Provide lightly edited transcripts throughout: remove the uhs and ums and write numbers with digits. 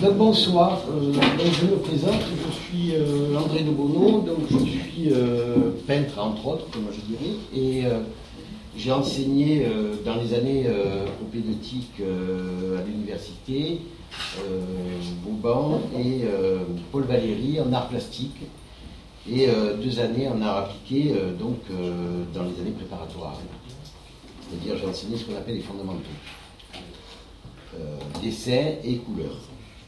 Donc bonsoir, donc je me présente, je suis André de Bonneau, donc je suis peintre entre autres, comme je dirais, et j'ai enseigné dans les années propédeutiques à l'université, Vauban et Paul Valéry en art plastique, et 2 années en art appliqué donc dans les années préparatoires. C'est-à-dire j'ai enseigné ce qu'on appelle les fondamentaux, dessin et couleur.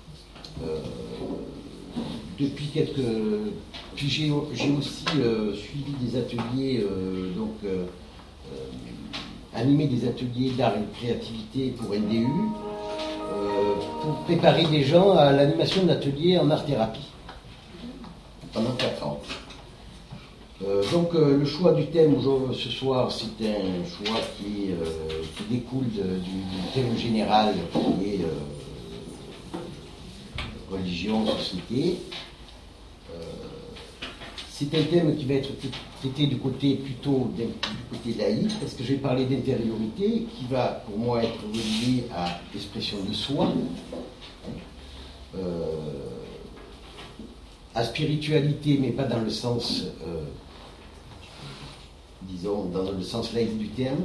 Puis j'ai aussi suivi des ateliers, animé des ateliers d'art et de créativité pour NDU, pour préparer des gens à l'animation d'ateliers en art-thérapie pendant 4 ans. Le choix du thème ce soir, c'est un choix qui découle du thème général qui est religion, société. C'est un thème qui va être traité du côté laïque, parce que je vais parler d'intériorité, qui va pour moi être relié à l'expression de soi, à spiritualité, mais pas dans le sens, disons, dans le sens laïque du terme.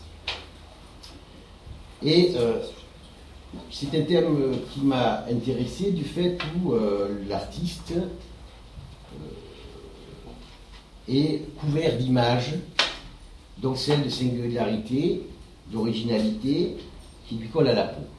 Et c'est un thème qui m'a intéressé du fait où l'artiste est couvert d'images, donc celles de singularité, d'originalité, qui lui collent à la peau.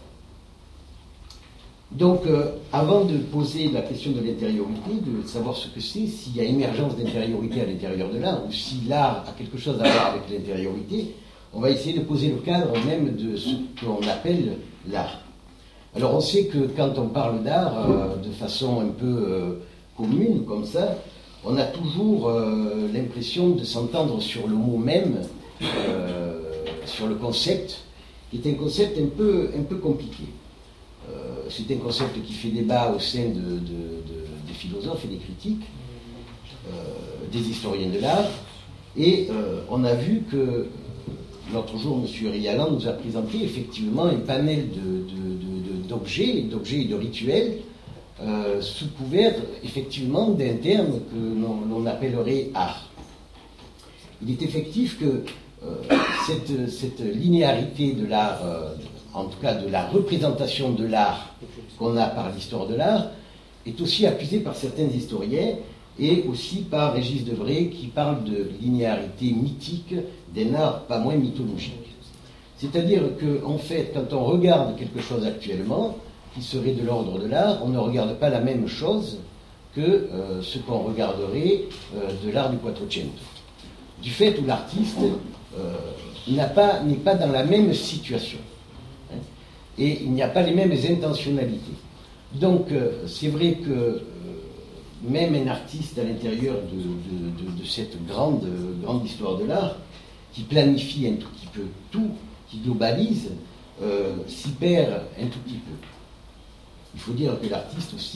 Donc, avant de poser la question de l'intériorité, de savoir ce que c'est, s'il y a émergence d'intériorité à l'intérieur de l'art, ou si l'art a quelque chose à voir avec l'intériorité, on va essayer de poser le cadre même de ce qu'on appelle l'art. Alors on sait que quand on parle d'art de façon un peu commune, comme ça, on a toujours l'impression de s'entendre sur le mot même, sur le concept, qui est un concept un peu compliqué. C'est un concept qui fait débat au sein des philosophes et des critiques, des historiens de l'art, et on a vu que l'autre jour, M. Rialan nous a présenté effectivement un panel d'objets et de rituels sous couvert effectivement d'un terme que l'on appellerait art. Il est effectif que cette linéarité de l'art, en tout cas de la représentation de l'art qu'on a par l'histoire de l'art, est aussi accusée par certains historiens et aussi par Régis Debray qui parle de linéarité mythique d'un art pas moins mythologique. C'est-à-dire qu'en fait, quand on regarde quelque chose actuellement, qui serait de l'ordre de l'art, on ne regarde pas la même chose que ce qu'on regarderait de l'art du Quattrocento. Du fait où l'artiste n'est pas dans la même situation. Hein, et il n'y a pas les mêmes intentionnalités. Donc, c'est vrai que même un artiste à l'intérieur de cette grande histoire de l'art, qui planifie un tout petit peu tout, qui globalise, s'y perd un tout petit peu. Il faut dire que l'artiste aussi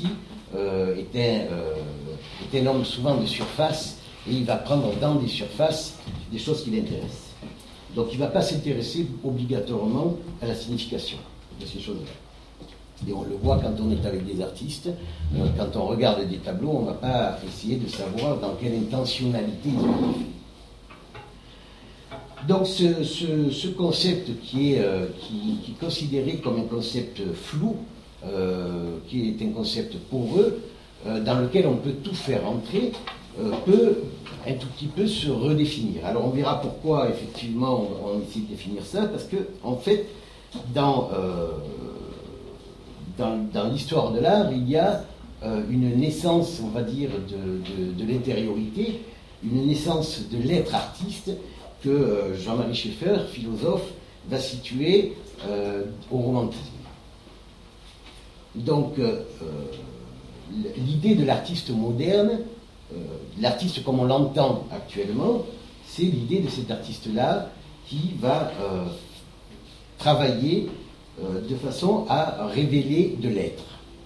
est un homme souvent de surface, et il va prendre dans des surfaces des choses qui l'intéressent. Donc il ne va pas s'intéresser obligatoirement à la signification de ces choses-là. Et on le voit quand on est avec des artistes, quand on regarde des tableaux, on ne va pas essayer de savoir dans quelle intentionnalité ils ont été faits. Donc ce concept qui est considéré comme un concept flou, qui est un concept poreux, dans lequel on peut tout faire entrer, peut un tout petit peu se redéfinir. Alors on verra pourquoi effectivement on essaie de définir ça, parce que en fait, dans l'histoire de l'art, il y a une naissance, on va dire, de l'intériorité, une naissance de l'être artiste que Jean-Marie Schaeffer, philosophe, va situer au romantisme. Donc, l'idée de l'artiste moderne, l'artiste comme on l'entend actuellement, c'est l'idée de cet artiste-là qui va travailler de façon à révéler de l'être.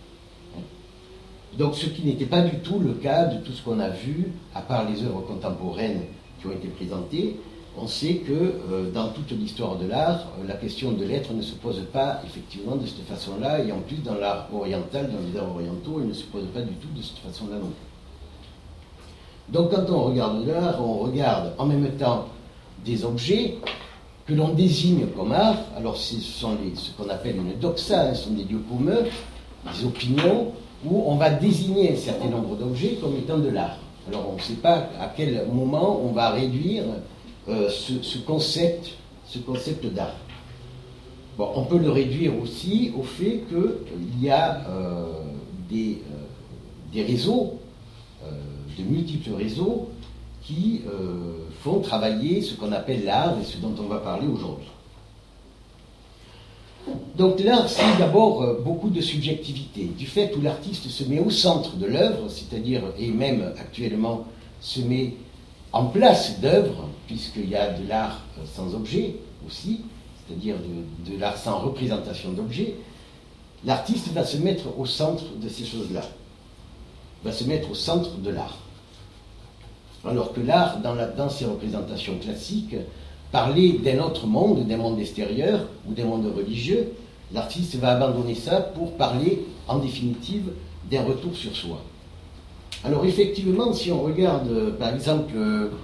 Donc ce qui n'était pas du tout le cas de tout ce qu'on a vu, à part les œuvres contemporaines qui ont été présentées, on sait que dans toute l'histoire de l'art, la question de l'être ne se pose pas effectivement de cette façon-là, et en plus dans l'art oriental, dans les arts orientaux, elle ne se pose pas du tout de cette façon-là non plus. Donc quand on regarde l'art, on regarde en même temps des objets que l'on désigne comme art. Alors ce sont ce qu'on appelle une doxa, ce sont des lieux communs, des opinions, où on va désigner un certain nombre d'objets comme étant de l'art. Alors on ne sait pas à quel moment on va réduire ce concept d'art. Bon, on peut le réduire aussi au fait qu'il y a des réseaux, de multiples réseaux, qui font travailler ce qu'on appelle l'art et ce dont on va parler aujourd'hui. Donc l'art, c'est d'abord beaucoup de subjectivité, du fait où l'artiste se met au centre de l'œuvre, c'est-à-dire, et même actuellement, se met en place d'œuvres, puisqu'il y a de l'art sans objet aussi, c'est-à-dire de l'art sans représentation d'objet, l'artiste va se mettre au centre de ces choses-là, va se mettre au centre de l'art. Alors que l'art, dans ses représentations classiques, parlait d'un autre monde, d'un monde extérieur ou d'un monde religieux, l'artiste va abandonner ça pour parler, en définitive, d'un retour sur soi. Alors effectivement, si on regarde, par exemple,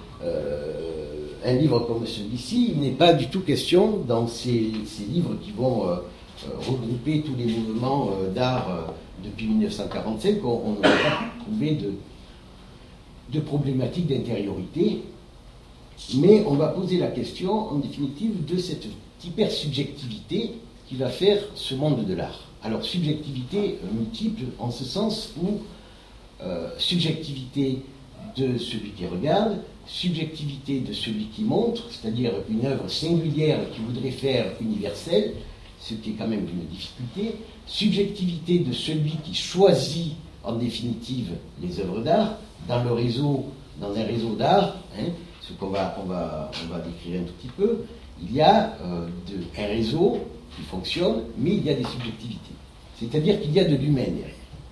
un livre comme celui-ci, il n'est pas du tout question, dans ces livres qui vont regrouper tous les mouvements d'art depuis 1945, on ne va pas trouver de problématiques d'intériorité, mais on va poser la question, en définitive, de cette hypersubjectivité qui va faire ce monde de l'art. Alors, subjectivité multiple, en ce sens où subjectivité de celui qui regarde, subjectivité de celui qui montre, c'est-à-dire une œuvre singulière qui voudrait faire universelle, ce qui est quand même une difficulté, subjectivité de celui qui choisit, en définitive, les œuvres d'art, dans un réseau d'art, ce qu'on va décrire un tout petit peu, il y a un réseau qui fonctionne, mais il y a des subjectivités. C'est-à-dire qu'il y a de l'humain derrière.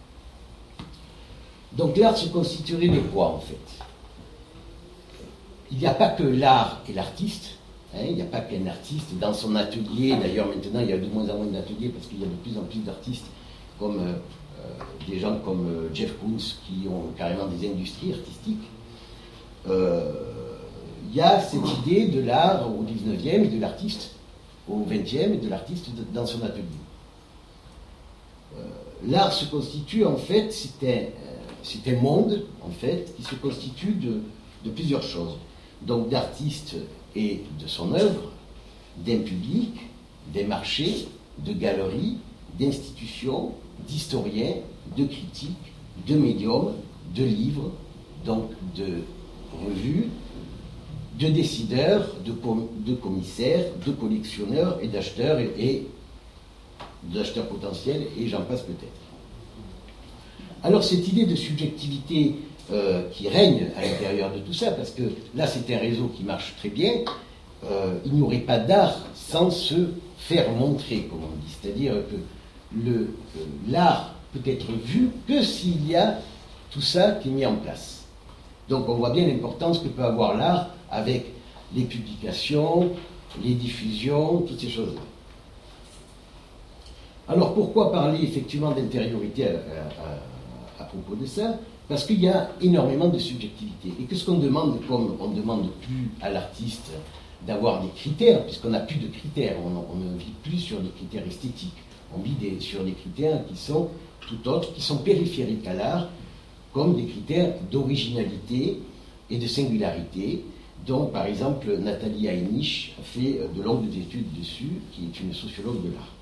Donc l'art se constituerait de quoi, en fait? Il n'y a pas que l'art et l'artiste, il n'y a pas qu'un artiste dans son atelier. D'ailleurs, maintenant, il y a de moins en moins d'ateliers parce qu'il y a de plus en plus d'artistes, comme des gens comme Jeff Koons qui ont carrément des industries artistiques. Il y a cette idée de l'art au 19e et de l'artiste au 20e et de l'artiste dans son atelier. L'art se constitue, en fait, c'est un monde, en fait, qui se constitue de plusieurs choses. Donc d'artistes et de son œuvre, d'un public, des marchés, de galeries, d'institutions, d'historiens, de critiques, de médiums, de livres, donc de revues, de décideurs, de commissaires, de collectionneurs et d'acheteurs et d'acheteurs potentiels, et j'en passe peut-être. Alors cette idée de subjectivité qui règne à l'intérieur de tout ça, parce que là c'est un réseau qui marche très bien, il n'y aurait pas d'art sans se faire montrer, comme on dit. C'est-à-dire que l'art peut être vu que s'il y a tout ça qui est mis en place. Donc on voit bien l'importance que peut avoir l'art avec les publications, les diffusions, toutes ces choses-là. Alors pourquoi parler effectivement d'intériorité à propos de ça? Parce qu'il y a énormément de subjectivité. Et que ce qu'on demande, comme on ne demande plus à l'artiste d'avoir des critères, puisqu'on n'a plus de critères, on ne vit plus sur des critères esthétiques, on vit sur des critères qui sont tout autres, qui sont périphériques à l'art, comme des critères d'originalité et de singularité, dont par exemple Nathalie Heinisch a fait de longues études dessus, qui est une sociologue de l'art.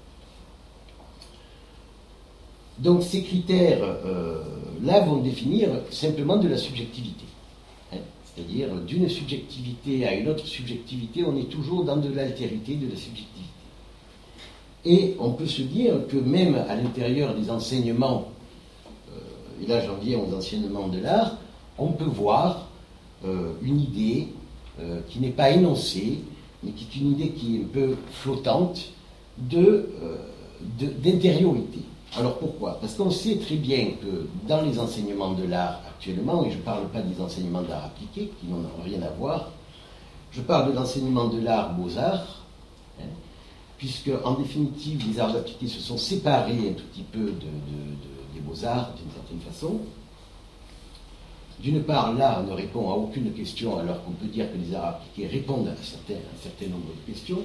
Donc ces critères-là vont définir simplement de la subjectivité. C'est-à-dire d'une subjectivité à une autre subjectivité, on est toujours dans de l'altérité de la subjectivité. Et on peut se dire que même à l'intérieur des enseignements, et là j'en viens aux enseignements de l'art, on peut voir une idée qui n'est pas énoncée, mais qui est une idée qui est un peu flottante d'intériorité. Alors pourquoi? Parce qu'on sait très bien que dans les enseignements de l'art actuellement, et je ne parle pas des enseignements d'art appliqué, qui n'ont rien à voir, Je parle de l'enseignement de l'art Beaux-Arts, hein, puisque en définitive les arts appliqués se sont séparés un tout petit peu des Beaux-Arts d'une certaine façon. D'une part, l'art ne répond à aucune question, alors qu'on peut dire que les arts appliqués répondent à un certain nombre de questions.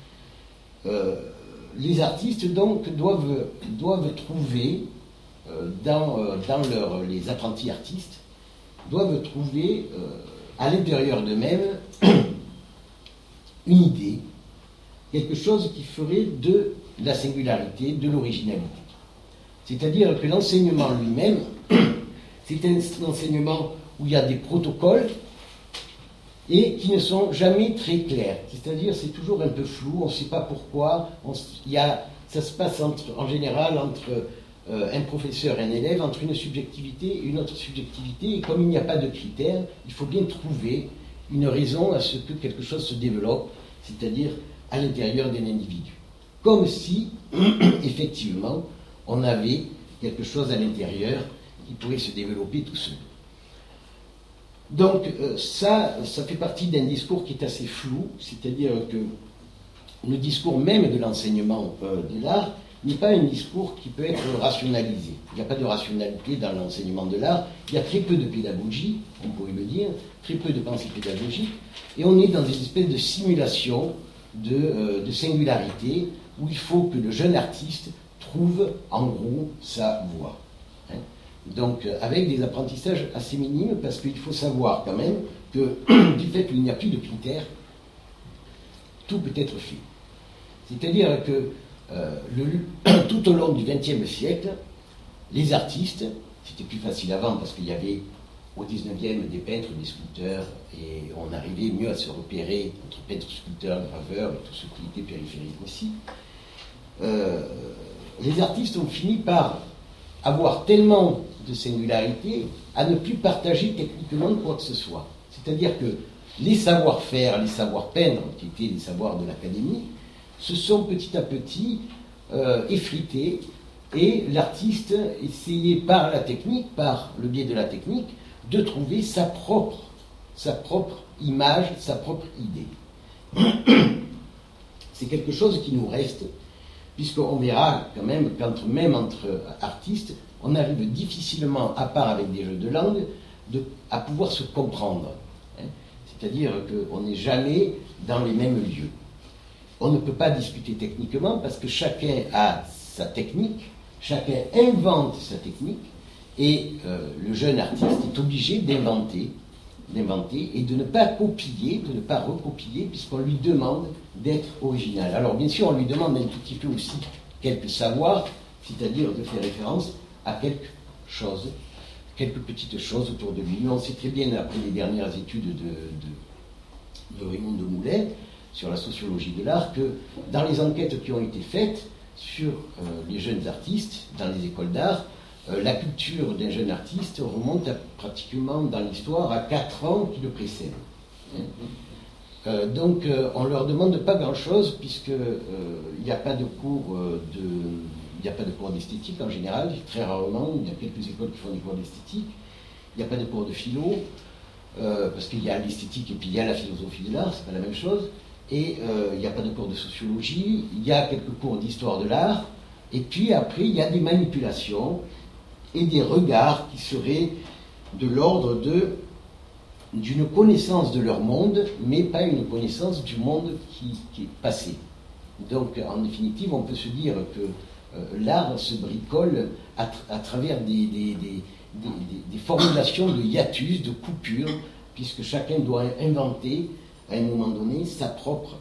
Les artistes, donc, doivent trouver, les apprentis artistes, doivent trouver à l'intérieur d'eux-mêmes une idée, quelque chose qui ferait de la singularité, de l'originalité. C'est-à-dire que l'enseignement lui-même, c'est un enseignement où il y a des protocoles et qui ne sont jamais très clairs. C'est-à-dire c'est toujours un peu flou, on ne sait pas pourquoi. Ça se passe en général entre un professeur et un élève, entre une subjectivité et une autre subjectivité. Et comme il n'y a pas de critères, il faut bien trouver une raison à ce que quelque chose se développe, c'est-à-dire à l'intérieur d'un individu. Comme si, effectivement, on avait quelque chose à l'intérieur qui pourrait se développer tout seul. Donc ça fait partie d'un discours qui est assez flou, c'est-à-dire que le discours même de l'enseignement de l'art n'est pas un discours qui peut être rationalisé. Il n'y a pas de rationalité dans l'enseignement de l'art, il y a très peu de pédagogie, on pourrait le dire, très peu de pensée pédagogique, et on est dans une espèce de simulation de singularité où il faut que le jeune artiste trouve en gros sa voie. Donc avec des apprentissages assez minimes, parce qu'il faut savoir quand même que du fait qu'il n'y a plus de critères, tout peut être fait. C'est-à-dire que tout au long du XXe siècle, les artistes, c'était plus facile avant parce qu'il y avait au XIXe des peintres, des sculpteurs, et on arrivait mieux à se repérer entre peintres, sculpteurs, graveurs et tout ce qui était périphérique aussi. Les artistes ont fini par avoir tellement de singularité à ne plus partager techniquement quoi que ce soit. C'est-à-dire que les savoir-faire, les savoir-peindre, qui étaient les savoirs de l'académie, se sont petit à petit effrités, et l'artiste essayait par la technique, par le biais de la technique, de trouver sa propre image, sa propre idée. C'est quelque chose qui nous reste, puisqu'on verra quand même même entre artistes, on arrive difficilement, à part avec des jeux de langue, à pouvoir se comprendre. C'est-à-dire qu'on n'est jamais dans les mêmes lieux. On ne peut pas discuter techniquement parce que chacun a sa technique, chacun invente sa technique, et le jeune artiste est obligé d'inventer et de ne pas copier, de ne pas recopier, puisqu'on lui demande d'être original. Alors bien sûr, on lui demande un tout petit peu aussi quelques savoirs, c'est-à-dire de faire référence à quelque chose, quelques petites choses autour de lui. Mais on sait très bien, après les dernières études de Raymond Demoulet sur la sociologie de l'art, que dans les enquêtes qui ont été faites sur les jeunes artistes dans les écoles d'art, la culture d'un jeune artiste remonte pratiquement dans l'histoire à 4 ans qui le précèdent. Donc on ne leur demande pas grand-chose, puisqu'il n'y a pas de cours d'esthétique en général, très rarement. Il y a quelques écoles qui font des cours d'esthétique. Il n'y a pas de cours de philo, parce qu'il y a l'esthétique et puis il y a la philosophie de l'art, c'est pas la même chose. Et il n'y a pas de cours de sociologie, il y a quelques cours d'histoire de l'art, et puis après il y a des manipulations et des regards qui seraient de l'ordre d'une connaissance de leur monde, mais pas une connaissance du monde qui est passé. Donc en définitive, on peut se dire que l'art se bricole à travers des formulations de hiatus, de coupures, puisque chacun doit inventer à un moment donné sa propre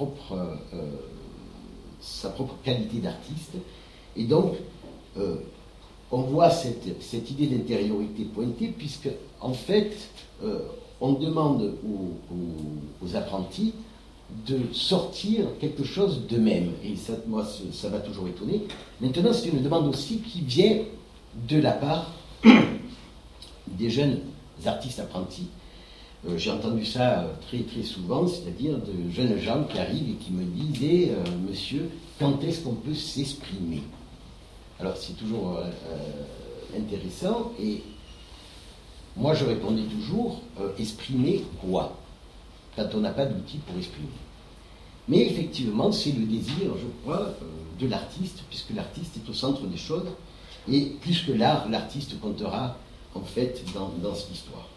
qualité d'artiste. Et donc, on voit cette idée d'intériorité pointée, puisque, en fait, on demande aux apprentis de sortir quelque chose d'eux-mêmes. Et ça, moi, ça m'a toujours étonné. Maintenant, c'est une demande aussi qui vient de la part des jeunes artistes apprentis. J'ai entendu ça très très souvent, c'est-à-dire de jeunes gens qui arrivent et qui me disaient « Monsieur, quand est-ce qu'on peut s'exprimer ?» Alors c'est toujours intéressant, et moi je répondais toujours « Exprimer quoi ?» quand on n'a pas d'outils pour exprimer. Mais effectivement, c'est le désir, je crois, de l'artiste, puisque l'artiste est au centre des choses, et plus que l'art, l'artiste comptera en fait dans cette histoire.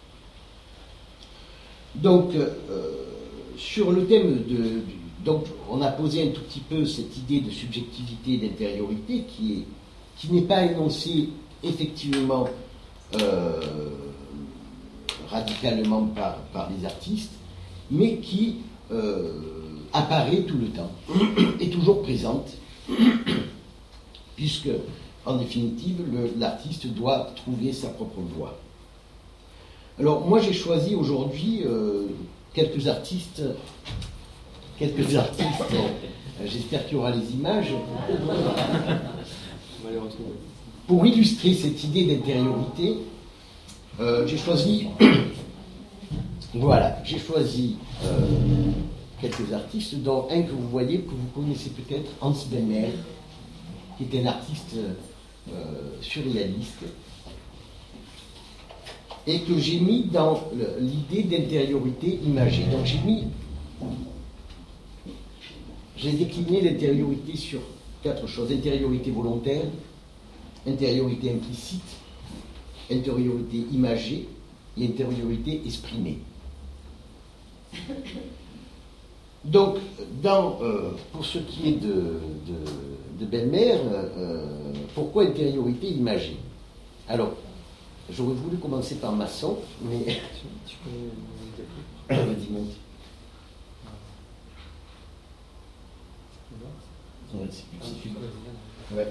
Donc, sur le thème donc, on a posé un tout petit peu cette idée de subjectivité, d'intériorité, qui n'est pas énoncée effectivement radicalement par les artistes, mais qui apparaît tout le temps, est toujours présente, puisque, en définitive, l'artiste doit trouver sa propre voie. Alors, moi, j'ai choisi aujourd'hui quelques artistes, j'espère qu'il y aura les images, pour illustrer cette idée d'intériorité. J'ai choisi quelques artistes, dont un que vous voyez, que vous connaissez peut-être, Hans Bellmer, qui est un artiste surréaliste, et que j'ai mis dans l'idée d'intériorité imagée. Donc j'ai décliné l'intériorité sur 4 choses: intériorité volontaire, intériorité implicite, intériorité imagée et intériorité exprimée. Donc, pour ce qui est de Bellmer, pourquoi intériorité imagée? Alors, j'aurais voulu commencer par Masson, mais... Tu peux... Vas-y, monte. Ouais, c'est plus... Ouais.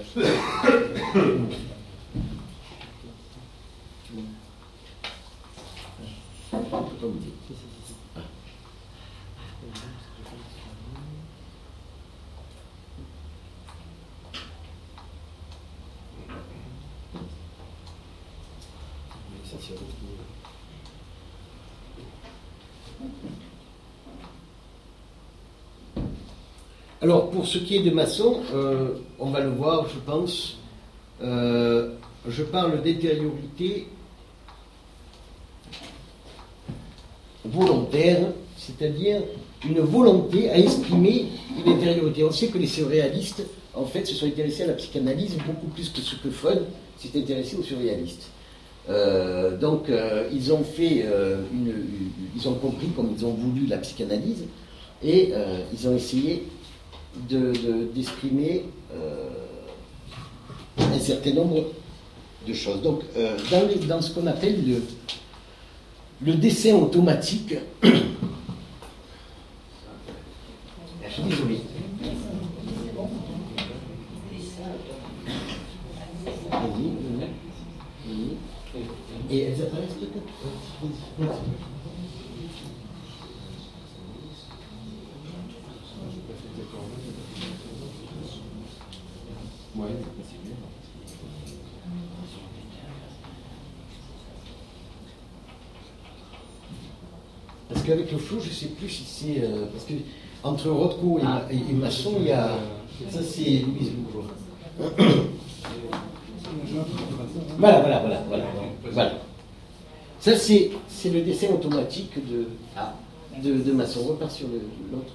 Alors, pour ce qui est de Masson, on va le voir, je pense. Je parle d'intériorité volontaire, c'est-à-dire une volonté à exprimer une intériorité. On sait que les surréalistes, en fait, se sont intéressés à la psychanalyse beaucoup plus que ce que Freud s'est intéressé aux surréalistes. Donc, ils ont fait ils ont compris comme ils ont voulu la psychanalyse, et ils ont essayé d'exprimer un certain nombre de choses. Donc, dans ce qu'on appelle le dessin automatique, je suis désolé. Et elles apparaissent peut-être. Ouais, c'est bien. Parce qu'avec le flou, je ne sais plus si c'est... parce que entre Rothko et Masson, il y a... Ça, c'est Louise Louvois. Voilà. Ça, c'est le dessin automatique de Masson. On repart sur l'autre.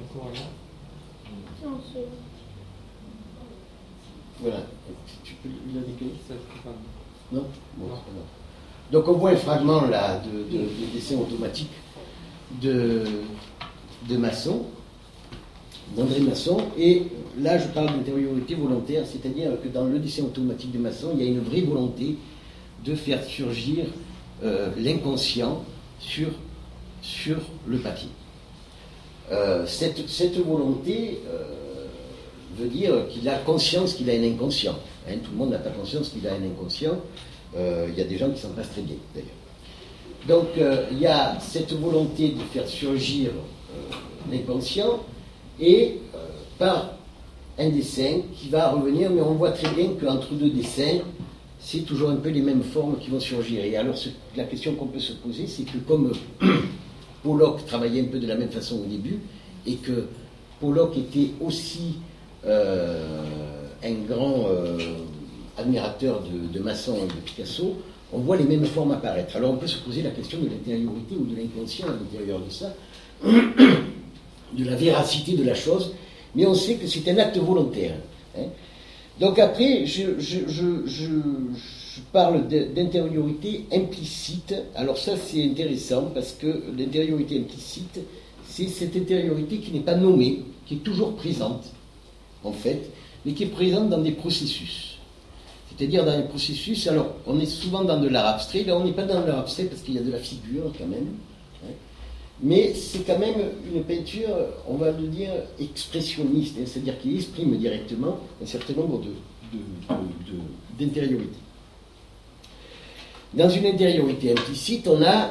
Voilà. Tu peux la décaler? Non, bon, donc on voit un fragment là de dessin automatique de Masson, d'André Masson, et là je parle d'intériorité volontaire, c'est-à-dire que dans le dessin automatique de Masson, il y a une vraie volonté de faire surgir l'inconscient sur le papier. Cette volonté veut dire qu'il a conscience qu'il a un inconscient. Hein, tout le monde n'a pas conscience qu'il a un inconscient. Il y a des gens qui s'en passent très bien, d'ailleurs. Donc, il y a cette volonté de faire surgir l'inconscient, et par un dessin qui va revenir, mais on voit très bien qu'entre deux dessins, c'est toujours un peu les mêmes formes qui vont surgir. Et alors, la question qu'on peut se poser, c'est que comme Pollock travaillait un peu de la même façon au début, et que Pollock était aussi un grand admirateur de Masson et de Picasso, on voit les mêmes formes apparaître. Alors on peut se poser la question de l'intériorité ou de l'inconscient à l'intérieur de ça, de la véracité de la chose, mais on sait que c'est un acte volontaire. Hein. Donc après, je parle d'intériorité implicite. Alors ça, c'est intéressant, parce que l'intériorité implicite, c'est cette intériorité qui n'est pas nommée, qui est toujours présente, en fait, mais qui est présente dans des processus. C'est-à-dire dans les processus, alors on est souvent dans de l'art abstrait, là on n'est pas dans de l'art abstrait parce qu'il y a de la figure quand même, hein. Mais c'est quand même une peinture, on va le dire, expressionniste, hein, c'est-à-dire qui exprime directement un certain nombre d'intériorités. Dans une intériorité implicite, on a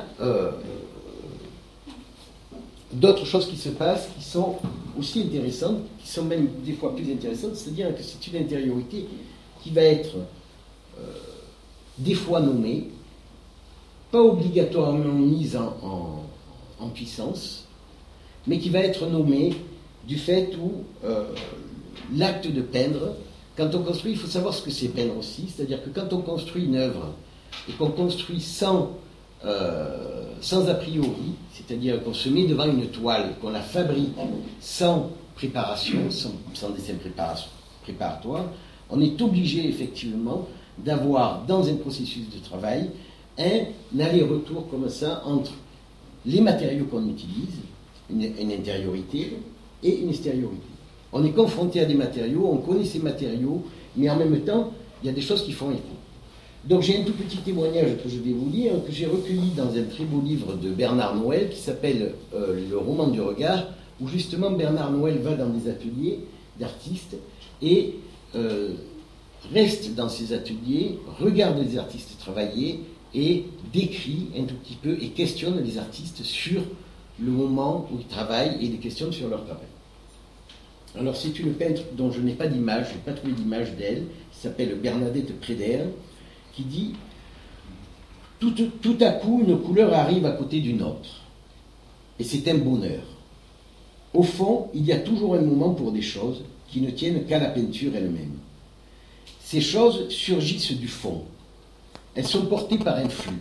d'autres choses qui se passent, qui sont aussi intéressantes, qui sont même des fois plus intéressantes, c'est-à-dire que c'est une intériorité qui va être des fois nommée, pas obligatoirement mise en puissance, mais qui va être nommée du fait où l'acte de peindre, quand on construit, il faut savoir ce que c'est peindre aussi, c'est-à-dire que quand on construit une œuvre et qu'on construit sans a priori, c'est-à-dire qu'on se met devant une toile et qu'on la fabrique sans préparation, sans dessin préparatoire, on est obligé effectivement d'avoir dans un processus de travail un aller-retour comme ça entre les matériaux qu'on utilise, une intériorité et une extériorité. On est confronté à des matériaux, on connaît ces matériaux, mais en même temps, il y a des choses qui font écho. Donc j'ai un tout petit témoignage que je vais vous lire, que j'ai recueilli dans un très beau livre de Bernard Noël qui s'appelle Le roman du regard, où justement Bernard Noël va dans des ateliers d'artistes et reste dans ces ateliers, regarde les artistes travailler et décrit un tout petit peu et questionne les artistes sur le moment où ils travaillent et les questionne sur leur travail. Alors c'est une peintre dont je n'ai pas d'image, je n'ai pas trouvé d'image d'elle, qui s'appelle Bernadette Préder, qui dit « Tout à coup, une couleur arrive à côté d'une autre, et c'est un bonheur. Au fond, il y a toujours un moment pour des choses qui ne tiennent qu'à la peinture elle-même. Ces choses surgissent du fond. Elles sont portées par un flux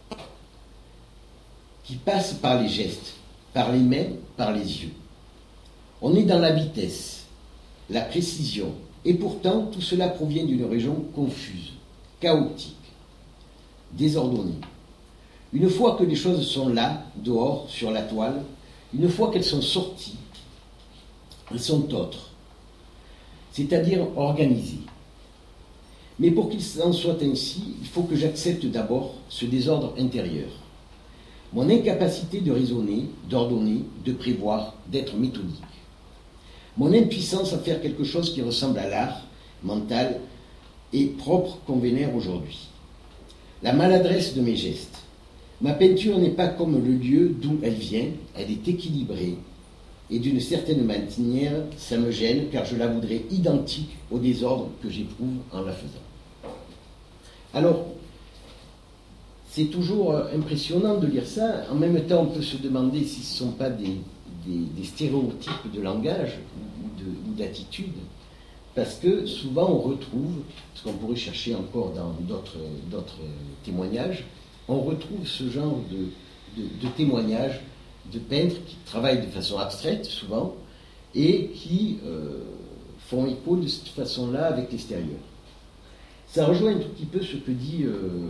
qui passe par les gestes, par les mains, par les yeux. On est dans la vitesse, la précision, et pourtant tout cela provient d'une région confuse, chaotique, désordonnée. Une fois que les choses sont là, dehors, sur la toile, une fois qu'elles sont sorties, elles sont autres, c'est-à-dire organisées. Mais pour qu'il en soit ainsi, il faut que j'accepte d'abord ce désordre intérieur. Mon incapacité de raisonner, d'ordonner, de prévoir, d'être méthodique. Mon impuissance à faire quelque chose qui ressemble à l'art mental et propre qu'on vénère aujourd'hui. La maladresse de mes gestes. Ma peinture n'est pas comme le lieu d'où elle vient, elle est équilibrée. Et d'une certaine manière, ça me gêne car je la voudrais identique au désordre que j'éprouve en la faisant. Alors, c'est toujours impressionnant de lire ça. En même temps, on peut se demander si ce ne sont pas des stéréotypes de langage ou d'attitude, parce que souvent on retrouve, ce qu'on pourrait chercher encore dans d'autres témoignages, on retrouve ce genre de témoignages de peintres qui travaillent de façon abstraite, souvent, et qui font écho de cette façon-là avec l'extérieur. Ça rejoint un tout petit peu ce que dit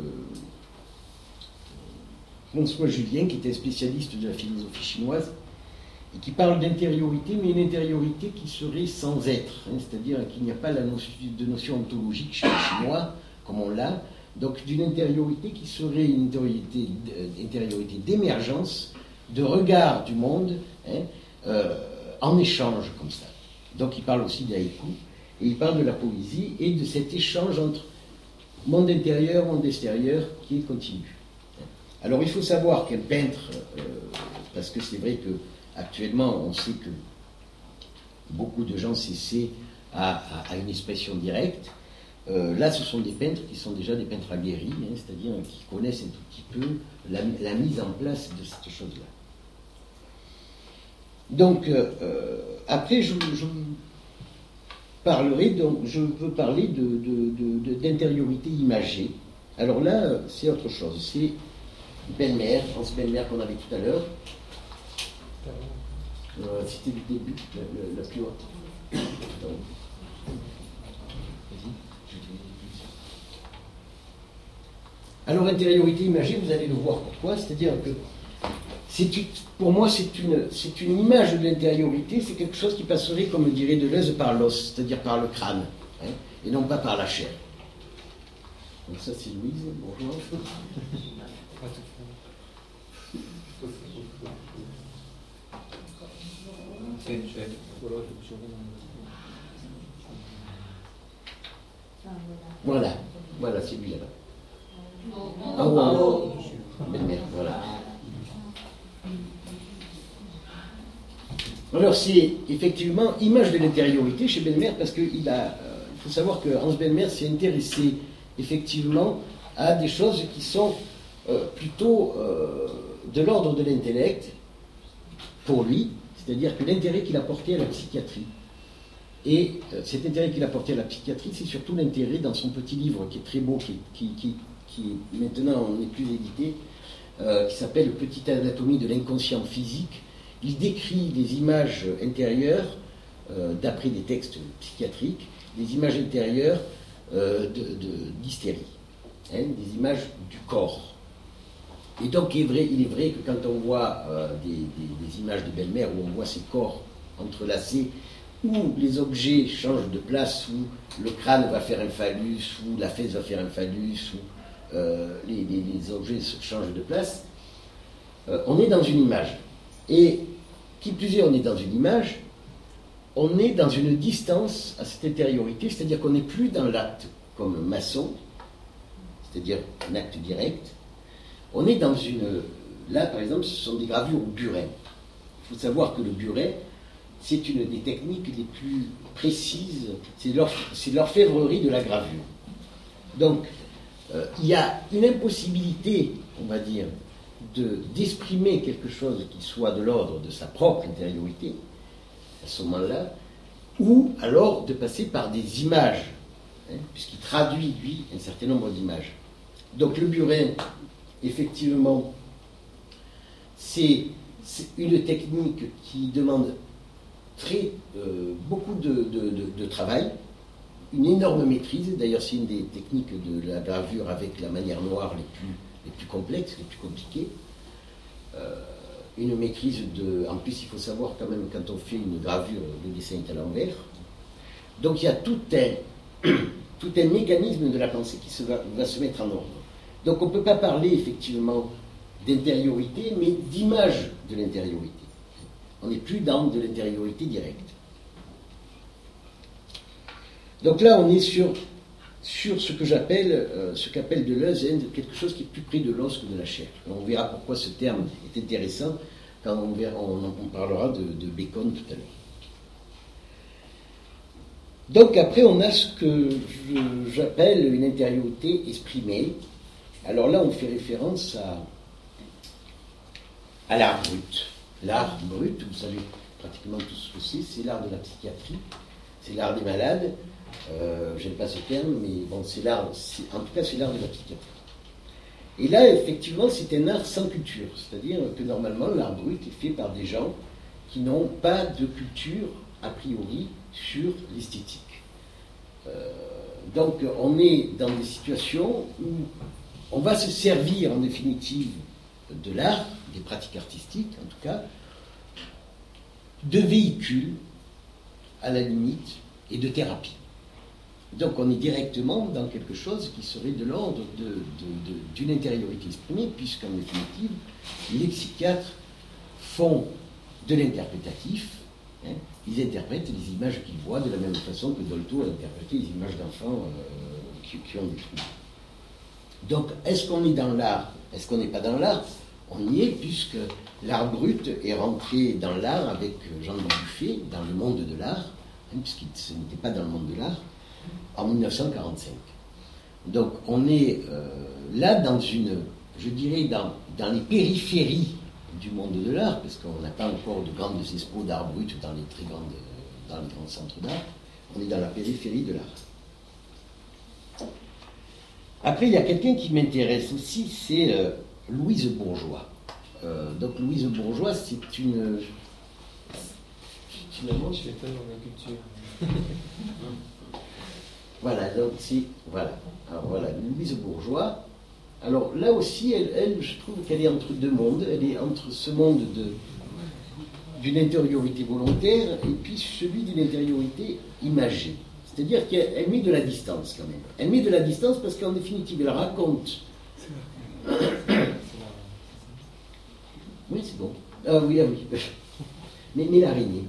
François Julien, qui était spécialiste de la philosophie chinoise, et qui parle d'intériorité, mais une intériorité qui serait sans être, hein, c'est-à-dire qu'il n'y a pas de notion ontologique chez les Chinois, comme on l'a, donc d'une intériorité qui serait une intériorité d'émergence, de regard du monde, hein, en échange comme ça. Donc il parle aussi d'haïku, et il parle de la poésie et de cet échange entre monde intérieur, monde extérieur qui est continu. Alors il faut savoir qu'un peintre, parce que c'est vrai que actuellement on sait que beaucoup de gens s'essaient à une expression directe. Là ce sont des peintres qui sont déjà des peintres aguerris, hein, c'est-à-dire qui connaissent un tout petit peu la mise en place de cette chose-là. Donc après je parlerai, donc je veux parler d'intériorité imagée. Alors là c'est autre chose, c'est Benmer, Hans Benmer qu'on avait tout à l'heure, Cité du début, la plus haute. Alors, intériorité imagée, vous allez le voir pourquoi. C'est-à-dire que, pour moi, c'est une image de l'intériorité, c'est quelque chose qui passerait, comme dirait Deleuze, par l'os, c'est-à-dire par le crâne, hein, et non pas par la chair. Donc ça, c'est Louise, bonjour. Voilà, c'est lui là-bas. En haut, Bellemare, voilà. Alors c'est effectivement image de l'intériorité chez Bellemare parce qu'il faut savoir que Hans Bellemare s'est intéressé effectivement à des choses qui sont plutôt de l'ordre de l'intellect pour lui, c'est-à-dire que l'intérêt qu'il a porté à la psychiatrie. Et cet intérêt qu'il a porté à la psychiatrie, c'est surtout l'intérêt dans son petit livre qui est très beau, qui maintenant n'est plus édité, qui s'appelle Petite anatomie de l'inconscient physique. Il décrit des images intérieures, d'après des textes psychiatriques, des images intérieures d'hystérie, hein, des images du corps. Et donc il est vrai que quand on voit des images de Bellemare où on voit ces corps entrelacés, où les objets changent de place, où le crâne va faire un phallus, où la fesse va faire un phallus, où les objets changent de place, on est dans une image. Et qui plus est, on est dans une image, on est dans une distance à cette intériorité, c'est-à-dire qu'on n'est plus dans l'acte comme maçon, c'est-à-dire un acte direct. On est dans une... Là, par exemple, ce sont des gravures au burin. Il faut savoir que le burin, c'est une des techniques les plus précises, c'est l'orfèvrerie de la gravure. Donc, il y a une impossibilité, on va dire, d'exprimer quelque chose qui soit de l'ordre de sa propre intériorité, à ce moment-là, ou alors de passer par des images, hein, puisqu'il traduit, lui, un certain nombre d'images. Donc le burin, effectivement, c'est une technique qui demande beaucoup de travail, une énorme maîtrise. D'ailleurs, c'est une des techniques de la gravure avec la manière noire les plus complexes, les plus compliquées. Une maîtrise en plus, il faut savoir quand même, quand on fait une gravure, le dessin est à l'envers. Donc il y a tout un mécanisme de la pensée qui va se mettre en ordre. Donc on ne peut pas parler effectivement d'intériorité, mais d'image de l'intériorité. On n'est plus dans de l'intériorité directe. Donc là, on est sur ce que j'appelle, ce qu'appelle Deleuze, quelque chose qui est plus près de l'os que de la chair. On verra pourquoi ce terme est intéressant quand on parlera de Bacon tout à l'heure. Donc après, on a ce que j'appelle une intériorité exprimée. Alors là, on fait référence à l'art brut. L'art brut, vous savez pratiquement tout ce que c'est l'art de la psychiatrie, c'est l'art des malades. J'aime pas ce terme, mais bon, c'est l'art, en tout cas, c'est l'art de la psychiatrie. Et là, effectivement, c'est un art sans culture, c'est-à-dire que normalement, l'art brut est fait par des gens qui n'ont pas de culture, a priori, sur l'esthétique. Donc, on est dans des situations où on va se servir, en définitive, de l'art, des pratiques artistiques, en tout cas, de véhicules, à la limite, et de thérapie. Donc on est directement dans quelque chose qui serait de l'ordre d'une intériorité exprimée, puisqu'en définitive, les psychiatres font de l'interprétatif, hein, ils interprètent les images qu'ils voient de la même façon que Dolto a interprété les images d'enfants qui ont des troubles. Donc est-ce qu'on est dans l'art? Est-ce qu'on n'est pas dans l'art? On y est, puisque l'art brut est rentré dans l'art avec Jean de Buffet, dans le monde de l'art, hein, puisqu'il n'était pas dans le monde de l'art, en 1945. Donc on est là dans je dirais dans les périphéries du monde de l'art, parce qu'on n'a pas encore de grandes expos d'art brut dans les grands centres d'art. On est dans la périphérie de l'art. Après, il y a quelqu'un qui m'intéresse aussi, c'est Louise Bourgeois. Donc Louise Bourgeois, c'est une... Finalement, je fais pas dans la culture. Voilà, donc c'est... Voilà. Alors voilà, Louise Bourgeois. Alors là aussi, elle, je trouve qu'elle est entre deux mondes. Elle est entre ce monde d'une intériorité volontaire et puis celui d'une intériorité imagée. C'est-à-dire qu'elle met de la distance quand même. Elle met de la distance parce qu'en définitive, elle raconte... Oui, c'est bon. Ah oui, ah oui. Mais l'araignée.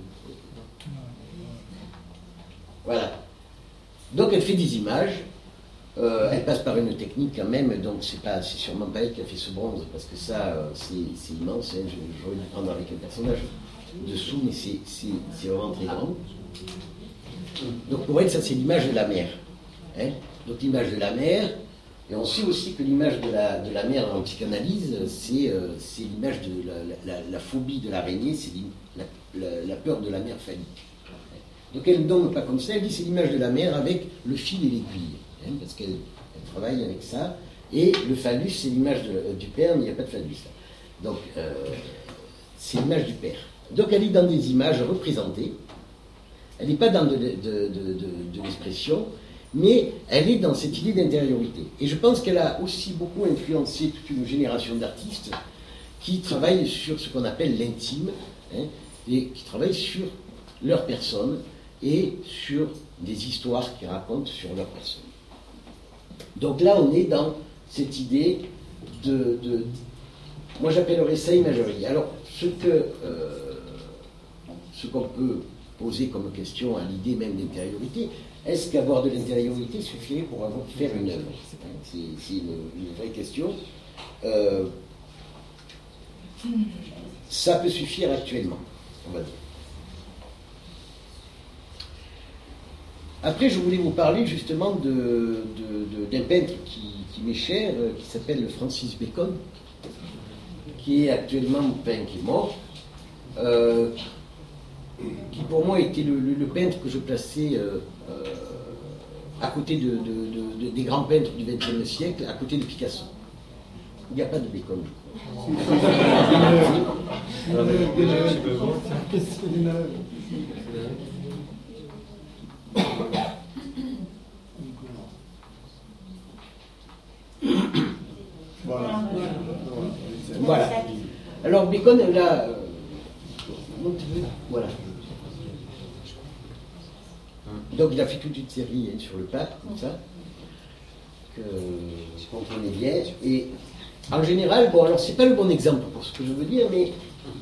Voilà. Donc elle fait des images. Elle passe par une technique quand même, donc c'est sûrement pas elle qui a fait ce bronze, parce que ça, c'est immense. Hein. J'aurais dû prendre avec un personnage dessous, mais c'est vraiment très grand. Donc pour elle, ça c'est l'image de la mer. Hein. Donc l'image de la mer, et on sait aussi que l'image de la mer en psychanalyse, c'est l'image de la phobie de l'araignée, c'est la peur de la mer phallique. Donc elle ne donne pas comme ça, elle dit c'est l'image de la mer avec le fil et l'aiguille, hein, parce qu'elle travaille avec ça. Et le phallus, c'est l'image du père, mais il n'y a pas de phallus. Donc c'est l'image du père. Donc elle est dans des images représentées. Elle n'est pas dans de l'expression, mais elle est dans cette idée d'intériorité. Et je pense qu'elle a aussi beaucoup influencé toute une génération d'artistes qui travaillent sur ce qu'on appelle l'intime, hein, et qui travaillent sur leur personne et sur des histoires qu'ils racontent sur leur personne. Donc là, on est dans cette idée moi j'appellerais ça imagerie. Alors, ce qu'on peut poser comme question à l'idée même d'intériorité, est-ce qu'avoir de l'intériorité suffirait pour faire une œuvre? C'est une vraie question. Ça peut suffire actuellement, on va dire. Après, je voulais vous parler justement d'un peintre qui m'est cher, qui s'appelle Francis Bacon, qui est actuellement qui est mort, qui pour moi était le peintre que je plaçais à côté des grands peintres du XXe siècle, à côté de Picasso. Il n'y a pas de Bacon. Voilà. Alors Bacon, là, voilà. Donc il a fait toute une série sur le pape, comme ça, que je comprenais bien. Et en général, bon, alors c'est pas le bon exemple pour ce que je veux dire, mais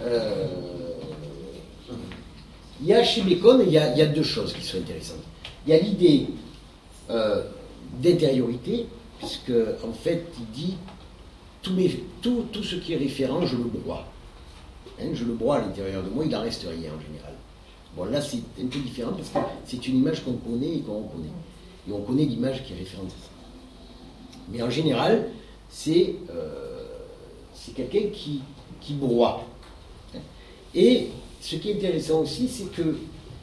il y a chez Bacon, il y a deux choses qui sont intéressantes. Il y a l'idée d'intériorité, puisque en fait il dit tout ce qui est référent, je le broie. Hein, je le broie à l'intérieur de moi, il n'en reste rien en général. Bon, là c'est un peu différent parce que c'est une image qu'on connaît et qu'on reconnaît. Et on connaît l'image qui est référente à ça. Mais en général, c'est quelqu'un qui broie. Et ce qui est intéressant aussi, c'est que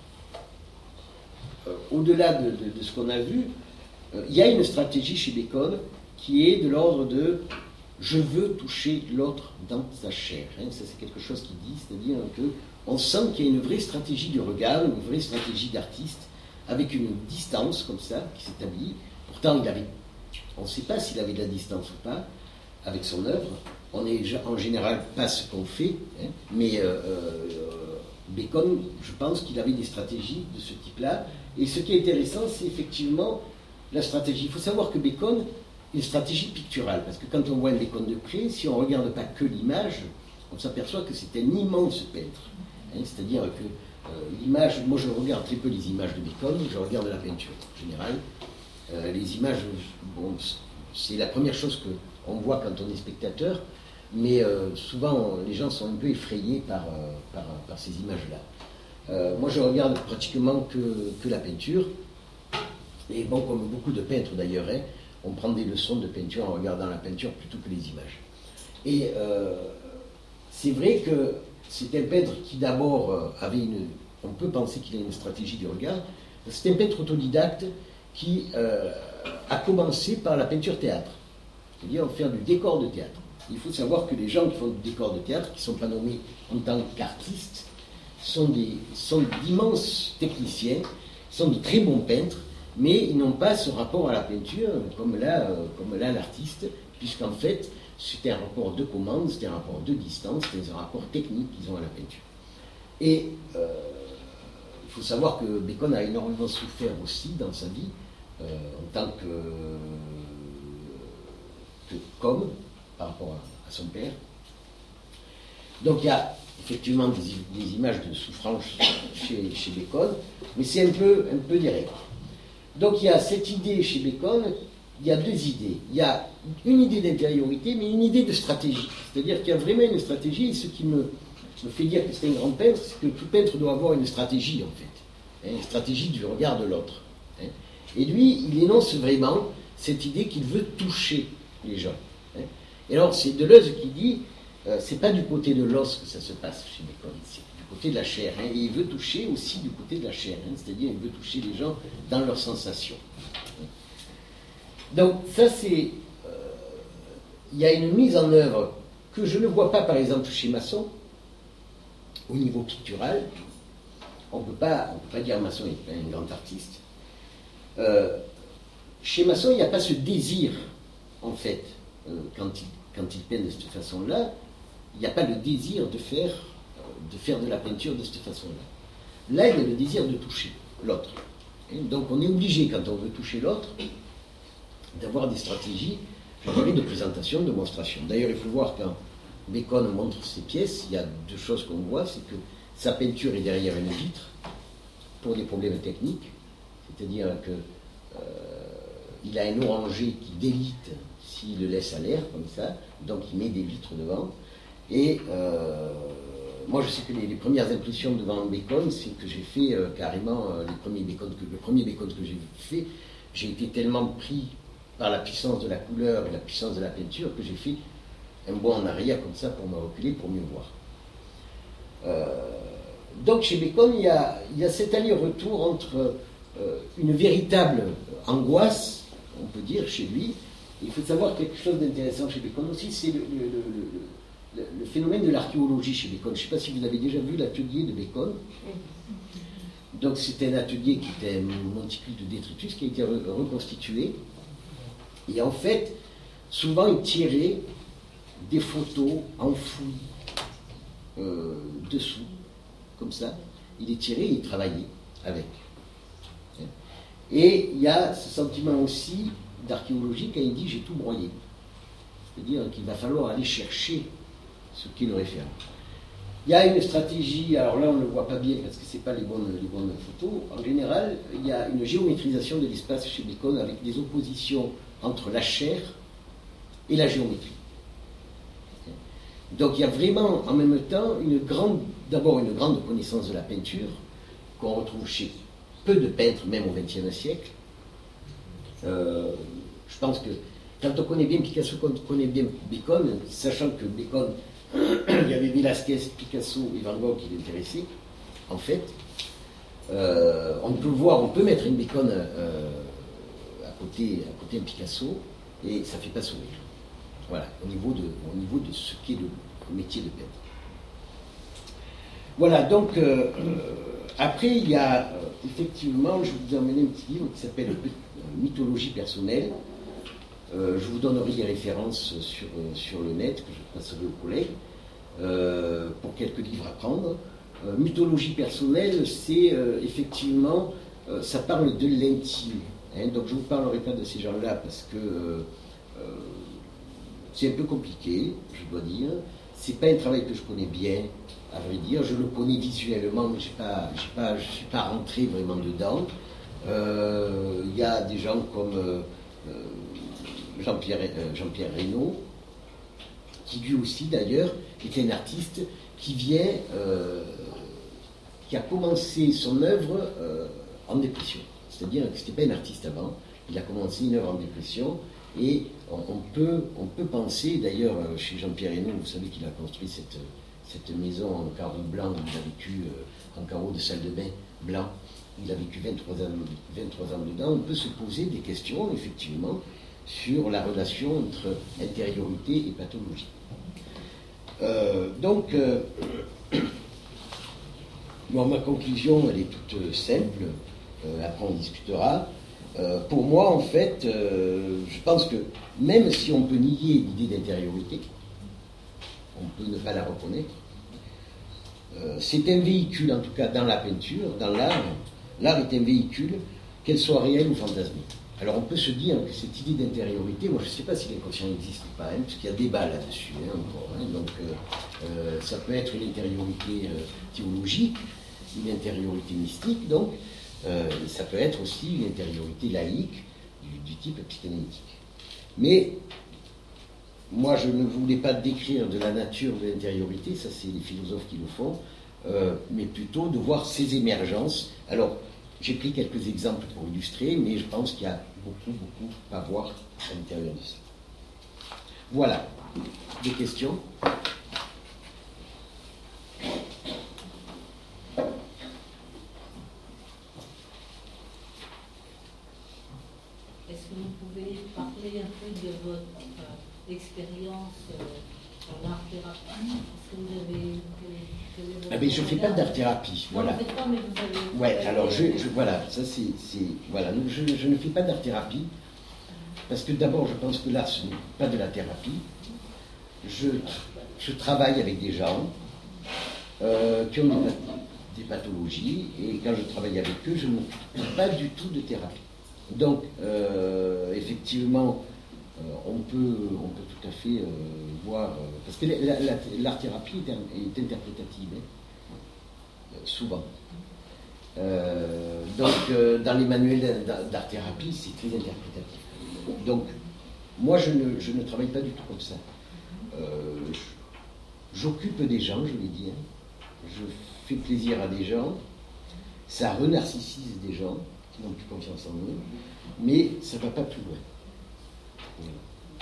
au-delà de ce qu'on a vu, il y a une stratégie chez Bacon qui est de l'ordre de je veux toucher l'autre dans sa chair. Hein, ça c'est quelque chose qu'il dit, c'est-à-dire qu'on sent qu'il y a une vraie stratégie du regard, une vraie stratégie d'artiste, avec une distance comme ça qui s'établit. Pourtant, on ne sait pas s'il avait de la distance ou pas avec son œuvre. On n'est en général pas ce qu'on fait, hein, mais Bacon, je pense qu'il avait des stratégies de ce type-là. Et ce qui est intéressant, c'est effectivement la stratégie. Il faut savoir que Bacon, une stratégie picturale, parce que quand on voit un Bacon de près, si on ne regarde pas que l'image, on s'aperçoit que c'est un immense peintre. Hein, c'est-à-dire que l'image, moi je regarde très peu les images de Bacon, je regarde la peinture en général. Les images, bon, c'est la première chose qu'on voit quand on est spectateur, mais souvent les gens sont un peu effrayés par ces images-là. Moi je regarde pratiquement que la peinture, et bon, comme beaucoup de peintres d'ailleurs, hein, on prend des leçons de peinture en regardant la peinture plutôt que les images. Et c'est vrai que c'est un peintre qui d'abord on peut penser qu'il a une stratégie du regard, c'est un peintre autodidacte qui a commencé par la peinture théâtre, c'est-à-dire faire du décor de théâtre. Il faut savoir que les gens qui font du décor de théâtre, qui ne sont pas nommés en tant qu'artistes, sont d'immenses techniciens, sont de très bons peintres, mais ils n'ont pas ce rapport à la peinture comme là l'artiste, puisqu'en fait, c'était un rapport de commande, c'était un rapport de distance, c'était un rapport technique qu'ils ont à la peinture. Et il faut savoir que Bacon a énormément souffert aussi dans sa vie, en tant qu'homme, par rapport à son père. Donc il y a effectivement des images de souffrance chez Bacon, mais c'est un peu direct. Donc il y a cette idée chez Bacon, il y a deux idées. Il y a une idée d'intériorité, mais une idée de stratégie. C'est-à-dire qu'il y a vraiment une stratégie, et ce qui me fait dire que c'est un grand peintre, c'est que tout peintre doit avoir une stratégie, en fait. Une stratégie du regard de l'autre. Et lui, il énonce vraiment cette idée qu'il veut toucher les gens. Et alors, c'est Deleuze qui dit, c'est pas du côté de l'os que ça se passe chez Bacon, c'est du côté de la chair. Et il veut toucher aussi du côté de la chair, c'est-à-dire il veut toucher les gens dans leurs sensations. Donc, ça, c'est... il y a une mise en œuvre que je ne vois pas, par exemple, chez Masson, au niveau pictural. On ne peut pas dire Masson est un grand artiste. Chez Masson, il n'y a pas ce désir, en fait, quand il peint de cette façon-là, il n'y a pas le désir de faire de la peinture de cette façon-là. Là, il y a le désir de toucher l'autre. Donc, on est obligé, quand on veut toucher l'autre, d'avoir des stratégies, je dirais, de présentation, de démonstration. D'ailleurs, il faut voir quand Bacon montre ses pièces, il y a deux choses qu'on voit, c'est que sa peinture est derrière une vitre pour des problèmes techniques, c'est-à-dire que il a un oranger qui délite s'il le laisse à l'air, comme ça, donc il met des vitres devant. Et moi, je sais que les premières impressions devant Bacon, c'est que j'ai fait carrément le premier Bacon que j'ai fait, j'ai été tellement pris par la puissance de la couleur et la puissance de la peinture que j'ai fait un bond en arrière comme ça pour me reculer, pour mieux voir. Donc chez Bacon, il y a cet aller-retour entre une véritable angoisse, on peut dire, chez lui. Il faut savoir quelque chose d'intéressant chez Bacon aussi, c'est le phénomène de l'archéologie chez Bacon. Je ne sais pas si vous avez déjà vu l'atelier de Bacon. Donc c'était un atelier qui était un monticule de détritus qui a été reconstitué. Et en fait, souvent il tirait des photos enfouies dessous, comme ça. Il les tirait et il travaillait avec. Et il y a ce sentiment aussi d'archéologie quand il dit j'ai tout broyé. C'est-à-dire qu'il va falloir aller chercher ce qu'est le référent. Il y a une stratégie, alors là on ne le voit pas bien parce que ce n'est pas les bonnes photos. En général, il y a une géométrisation de l'espace chez Bacon avec des oppositions entre la chair et la géométrie. Donc il y a vraiment en même temps d'abord une grande connaissance de la peinture qu'on retrouve chez peu de peintres, même au XXe siècle. Je pense que quand on connaît bien Picasso, quand on connaît bien Bacon, sachant que Bacon, il y avait Velázquez, Picasso et Van Gogh qui l'intéressaient, en fait, on peut voir, on peut mettre une Bacon à côté un Picasso et ça ne fait pas sourire. Voilà, au niveau de ce qu'est le métier de peintre. Voilà, donc après il y a effectivement, je vous ai emmené un petit livre qui s'appelle Mythologie personnelle. Je vous donnerai des références sur le net que je passerai aux collègues pour quelques livres à prendre. Mythologie personnelle, c'est effectivement, ça parle de l'intime. Donc je ne vous parlerai pas de ces gens-là parce que c'est un peu compliqué, je dois dire. C'est pas un travail que je connais bien, à vrai dire. Je le connais visuellement, mais je ne suis pas rentré vraiment dedans. Il y a des gens comme Jean-Pierre Reynaud, qui lui aussi d'ailleurs était un artiste qui a commencé son œuvre en dépression. C'est-à-dire que ce n'était pas un artiste avant, il a commencé une œuvre en dépression. Et on peut penser, d'ailleurs, chez Jean-Pierre Reynaud, vous savez qu'il a construit cette maison en carreau blanc, où il a vécu en carreau de salle de bain blanc, il a vécu 23 ans dedans. On peut se poser des questions, effectivement, sur la relation entre intériorité et pathologie. Bon, ma conclusion, elle est toute simple, après on discutera. Pour moi, en fait, je pense que même si on peut nier l'idée d'intériorité, on peut ne pas la reconnaître, c'est un véhicule, en tout cas dans la peinture, dans l'art. L'art est un véhicule, qu'elle soit réelle ou fantasmée. Alors on peut se dire que cette idée d'intériorité, moi je ne sais pas si l'inconscient existe ou pas, parce qu'il y a débat là-dessus encore. Donc ça peut être une intériorité théologique, une intériorité mystique, donc, et ça peut être aussi une intériorité laïque du type psychanalytique. Mais moi je ne voulais pas décrire de la nature de l'intériorité, ça c'est les philosophes qui le font, mais plutôt de voir ces émergences. Alors, j'ai pris quelques exemples pour illustrer, mais je pense qu'il y a beaucoup à voir à l'intérieur de ça. Voilà. Des questions ? Est-ce que vous pouvez parler un peu de votre expérience en art-thérapie? Est-ce que vous avez... mais je ne fais pas d'art-thérapie, voilà. Non, vous faites pas, mais vous avez... Ouais, alors voilà, ça c'est voilà, donc je ne fais pas d'art-thérapie, parce que d'abord je pense que là ce n'est pas de la thérapie. Je travaille avec des gens qui ont des pathologies, et quand je travaille avec eux, je ne m'occupe pas du tout de thérapie. Donc, effectivement, on peut tout à fait voir, parce que l'art-thérapie est interprétative, souvent. Dans les manuels d'art-thérapie, c'est très interprétatif. Donc, moi, je ne travaille pas du tout comme ça. J'occupe des gens, je l'ai dit, je fais plaisir à des gens, ça renarcissise des gens qui n'ont plus confiance en eux, mais ça ne va pas plus loin. Voilà.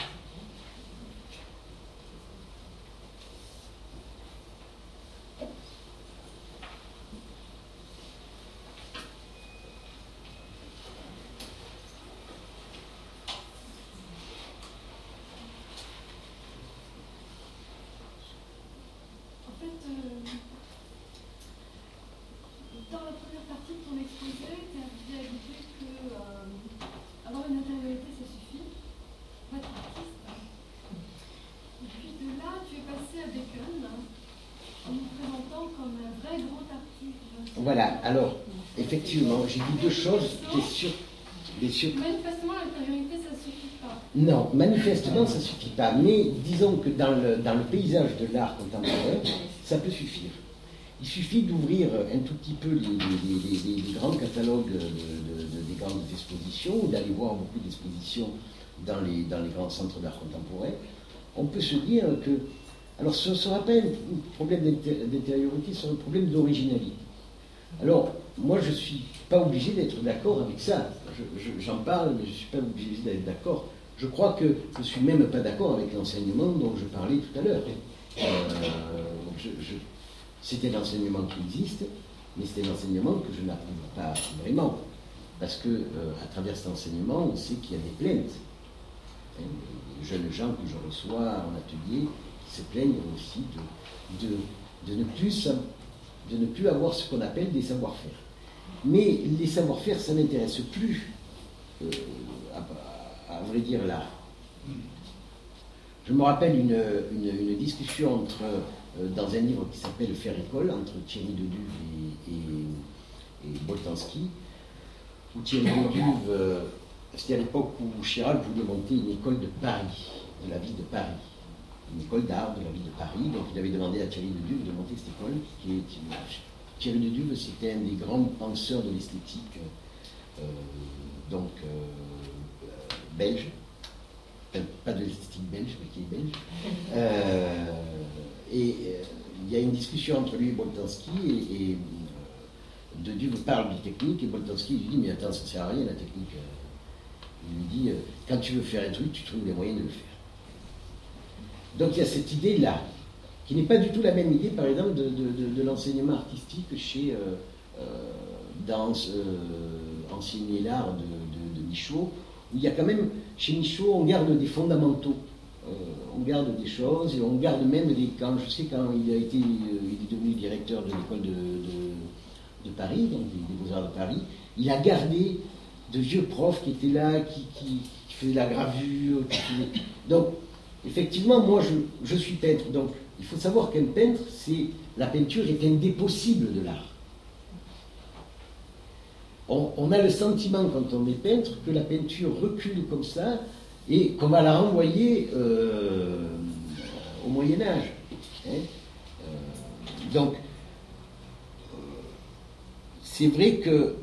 Dans la première partie de ton exposé, tu as dit à l'idée que avoir une intériorité, ça suffit pour être artiste. Et puis de là, tu es passé à Bacon en nous présentant comme un vrai grand artiste. Voilà, alors, effectivement, j'ai dit deux choses, bien sûr. Manifestement, l'intériorité, ça ne suffit pas. Non, manifestement, ça ne suffit pas. Mais disons que dans le paysage de l'art contemporain, ça peut suffire. Il suffit d'ouvrir un tout petit peu les grands catalogues des grandes expositions, ou d'aller voir beaucoup d'expositions dans les grands centres d'art contemporain. On peut se dire que... Alors, ce ne sera pas un problème d'intériorité, c'est un problème d'originalité. Alors, moi, je ne suis pas obligé d'être d'accord avec ça. J'en parle, mais je ne suis pas obligé d'être d'accord. Je crois que je ne suis même pas d'accord avec l'enseignement dont je parlais tout à l'heure. C'est un enseignement qui existe, mais c'est un enseignement que je n'approuve pas vraiment. Parce que, à travers cet enseignement, on sait qu'il y a des plaintes. Les jeunes gens que je reçois en atelier qui se plaignent aussi de ne plus avoir ce qu'on appelle des savoir-faire. Mais les savoir-faire, ça n'intéresse plus, à vrai dire, l'art. Je me rappelle une discussion dans un livre qui s'appelle Faire école, entre Thierry Deduve et Boltanski, où Thierry Deduve, c'était à l'époque où Chirac voulait monter une école de Paris, de la ville de Paris, une école d'art de la ville de Paris. Donc il avait demandé à Thierry Deduve de monter cette école. Thierry Deduve, c'était un des grands penseurs de l'esthétique, belge. Enfin, pas de l'esthétique belge, mais qui est belge. Il y a une discussion entre lui et Boltanski, et Deduve parle de technique, et Boltanski lui dit, mais attends, ça ne sert à rien la technique. Il lui dit, quand tu veux faire un truc, tu trouves les moyens de le faire. Donc il y a cette idée-là, qui n'est pas du tout la même idée, par exemple, de l'enseignement artistique dans enseigner l'art de Michaud, il y a quand même, chez Michaud, on garde des fondamentaux. On garde des choses, et on garde même quand il est devenu directeur de l'école de Paris, donc des Beaux-Arts de Paris, il a gardé de vieux profs qui étaient là, qui faisaient de la gravure. Donc, effectivement, moi, je suis peintre. Donc, il faut savoir qu'un peintre, la peinture est un des possibles de l'art. On a le sentiment, quand on est peintre, que la peinture recule comme ça, et qu'on va la renvoyer au Moyen-Âge. Donc, c'est vrai que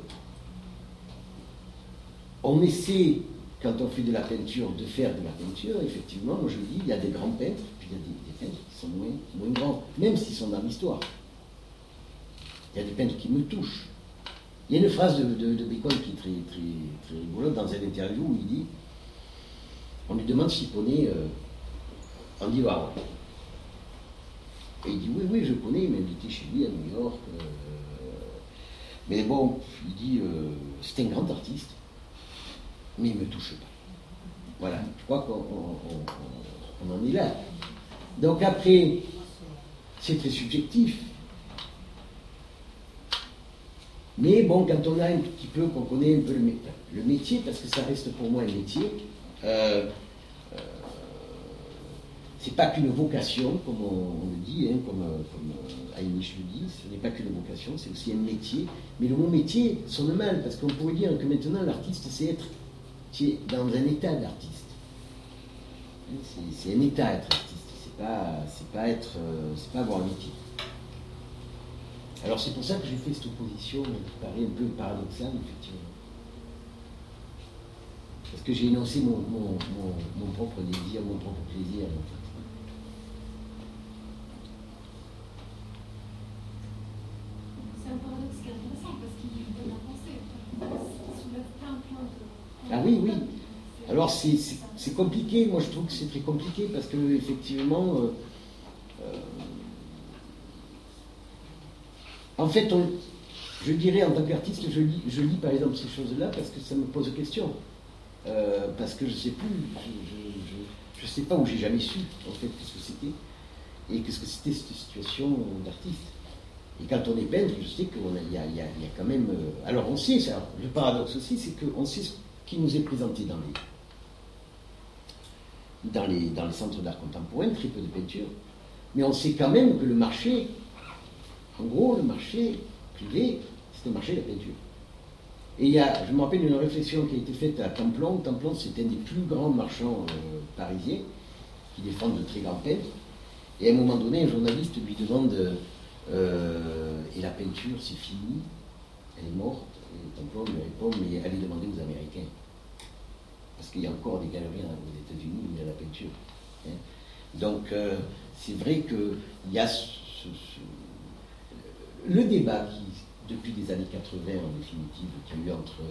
on essaie, quand on fait de la peinture, de faire de la peinture. Effectivement, moi je dis, il y a des grands peintres, puis il y a des peintres qui sont moins grands, même s'ils sont dans l'histoire. Il y a des peintres qui me touchent. Il y a une phrase de Bacon qui est très, très, très rigolote dans une interview où il dit, on lui demande s'il connaît Andy Warhol. Et il dit, oui, je connais, il m'a invité chez lui à New York. Mais bon, il dit, c'est un grand artiste, mais il ne me touche pas. Voilà, je crois qu'on en est là. Donc après, c'est très subjectif. Mais bon, quand on a un petit peu, qu'on connaît un peu le métier, parce que ça reste pour moi un métier, c'est pas qu'une vocation, comme on le dit, comme Heinrich le dit, ce n'est pas qu'une vocation, c'est aussi un métier. Mais le mot métier sonne mal, parce qu'on pourrait dire que maintenant l'artiste, c'est dans un état d'artiste. C'est un état être artiste, c'est pas avoir un métier. Alors c'est pour ça que j'ai fait cette opposition qui paraît un peu paradoxale, effectivement. Parce que j'ai énoncé mon propre désir, mon propre plaisir, en fait. C'est un paradoxe qui est intéressant parce qu'il donne à penser. Il soulève plein de... Ah oui. Alors c'est compliqué, moi je trouve que c'est très compliqué parce que effectivement, en fait, je dirais en tant qu'artiste, je lis par exemple ces choses-là parce que ça me pose question. Parce que je ne sais plus, je ne sais pas où j'ai jamais su en fait qu'est-ce que c'était et qu'est-ce que c'était cette situation d'artiste. Et quand on est peintre, je sais qu'il y a quand même... alors on sait, ça, le paradoxe aussi, c'est qu'on sait ce qui nous est présenté dans les centres d'art contemporain, très peu de peinture, mais on sait quand même que le marché, en gros, le marché privé, c'est le marché de la peinture. Et je me rappelle d'une réflexion qui a été faite à Templon. Templon, c'est un des plus grands marchands parisiens, qui défendent de très grands peintres. Et à un moment donné, un journaliste lui demande et la peinture, c'est fini, elle est morte. Et Templon lui répond, mais allez demander aux Américains. Parce qu'il y a encore des galeries aux États-Unis où il y a la peinture. Donc, c'est vrai qu'il y a le débat qui, depuis les années 80 en définitive, qu'il y a eu entre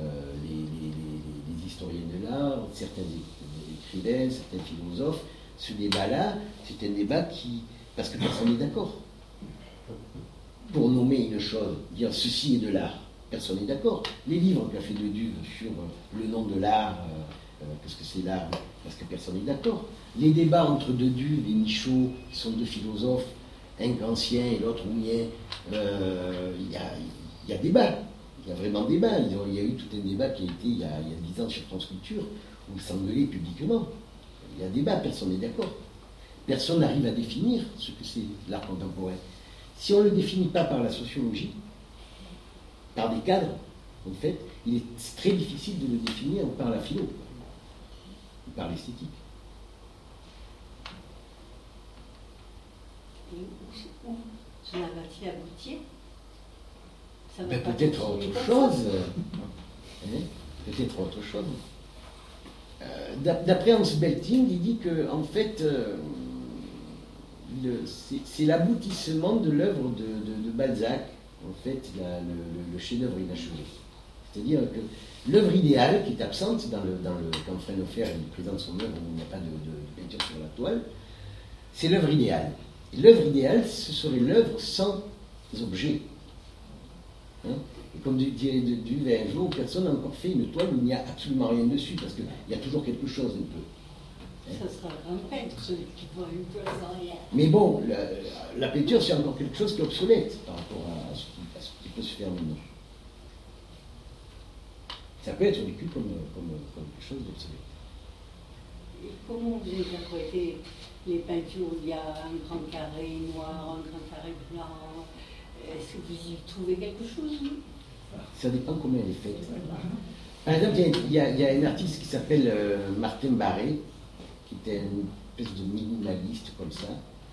les historiens de l'art, certains écrivains, certains philosophes, ce débat-là, c'est un débat parce que personne n'est d'accord. Pour nommer une chose, dire ceci est de l'art, personne n'est d'accord. Les livres qu'a fait De Duve sur le nom de l'art, qu'est-ce que c'est l'art, parce que personne n'est d'accord. Les débats entre De Duve et Michaud, qui sont deux philosophes, un Kantien et l'autre Houmien, il y a débat, il y a vraiment débat. Il y a eu tout un débat qui a été il y a 10 ans sur France Culture, où ils s'engueulaient publiquement. Il y a débat, personne n'est d'accord. Personne n'arrive à définir ce que c'est l'art contemporain. Si on ne le définit pas par la sociologie, par des cadres, en fait, il est très difficile de le définir par la philo, par l'esthétique. Et où cela va-t-il aboutir? Peut-être autre chose. Peut-être autre chose. D'après Hans Belting, il dit que en fait, c'est l'aboutissement de l'œuvre de Balzac, en fait, le chef-d'œuvre inachevé. C'est-à-dire que l'œuvre idéale, qui est absente quand Frenofer présente son œuvre où il n'y a pas de peinture sur la toile, c'est l'œuvre idéale. Et l'œuvre idéale, ce serait l'œuvre sans objet. Et comme disait Duvet un jour, personne n'a encore fait une toile où il n'y a absolument rien dessus, parce qu'il y a toujours quelque chose un peu. Ça sera un peintre, celui qui voit une toile sans rien. Mais bon, la peinture, c'est encore quelque chose qui est obsolète par rapport à ce qui peut se faire maintenant. Ça peut être vécu comme quelque chose d'obsolète. Et comment vous interprétez les peintures où il y a un grand carré noir, un grand carré blanc? Est-ce que vous y trouvez quelque chose? Ça dépend comment elle est faite. Par exemple, il y a un artiste qui s'appelle Martin Barré, qui était une espèce de minimaliste comme ça.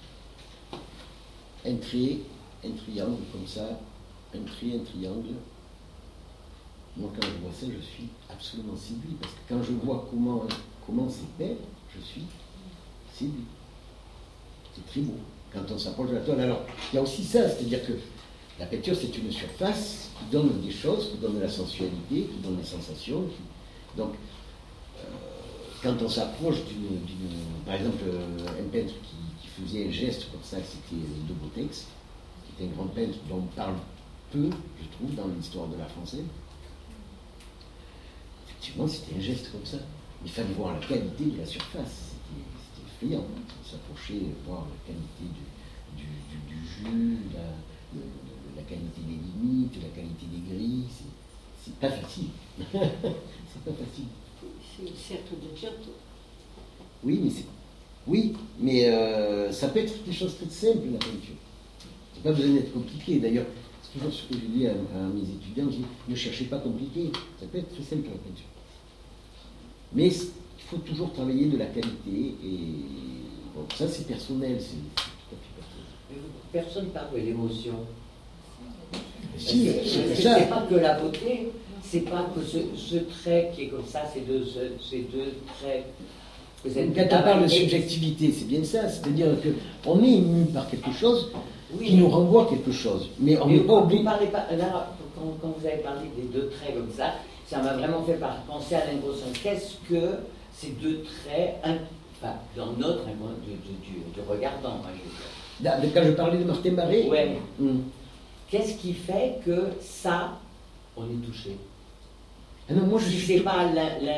Un trait, un triangle comme ça, un trait, un triangle. Moi, quand je vois ça, je suis absolument séduit, parce que quand je vois comment c'est peint, je suis séduit. C'est très beau quand on s'approche de la toile. Alors, il y a aussi ça, c'est-à-dire que la peinture, c'est une surface qui donne des choses, qui donne de la sensualité, qui donne des sensations. Donc, quand on s'approche par exemple, un peintre qui faisait un geste comme ça, c'était de Botex, qui était un grand peintre dont on parle peu, je trouve, dans l'histoire de l'art français. Effectivement, c'était un geste comme ça. Il fallait voir la qualité de la surface. C'était effrayant. S'approcher, voir la qualité du jus, la qualité des limites, la qualité des gris. C'est pas facile. C'est pas facile. C'est le cercle de Giotto. Oui, mais ça peut être des choses très simples, la peinture. C'est pas besoin d'être compliqué. D'ailleurs, c'est toujours ce que je dis à mes étudiants, je dis, ne cherchez pas compliqué. Ça peut être très simple, la peinture. Mais il faut toujours travailler de la qualité, et bon, ça c'est personnel, c'est tout à fait personnel. Personne ne parle de l'émotion. Si, c'est pas que la beauté, c'est pas que ce trait qui est comme ça, ces deux traits. Quand on parle de subjectivité, c'est bien ça, c'est-à-dire qu'on est ému par quelque chose qui nous renvoie quelque chose, mais on n'est pas obligé. Là, quand vous avez parlé des deux traits comme ça m'a vraiment fait penser à l'impression. Qu'est-ce que ces deux traits, dans notre de regardant, moi, je veux dire. Quand je parlais de Martin Barré, ouais. Qu'est-ce qui fait que ça, on est touché? Ah non, moi je si suis. C'est pas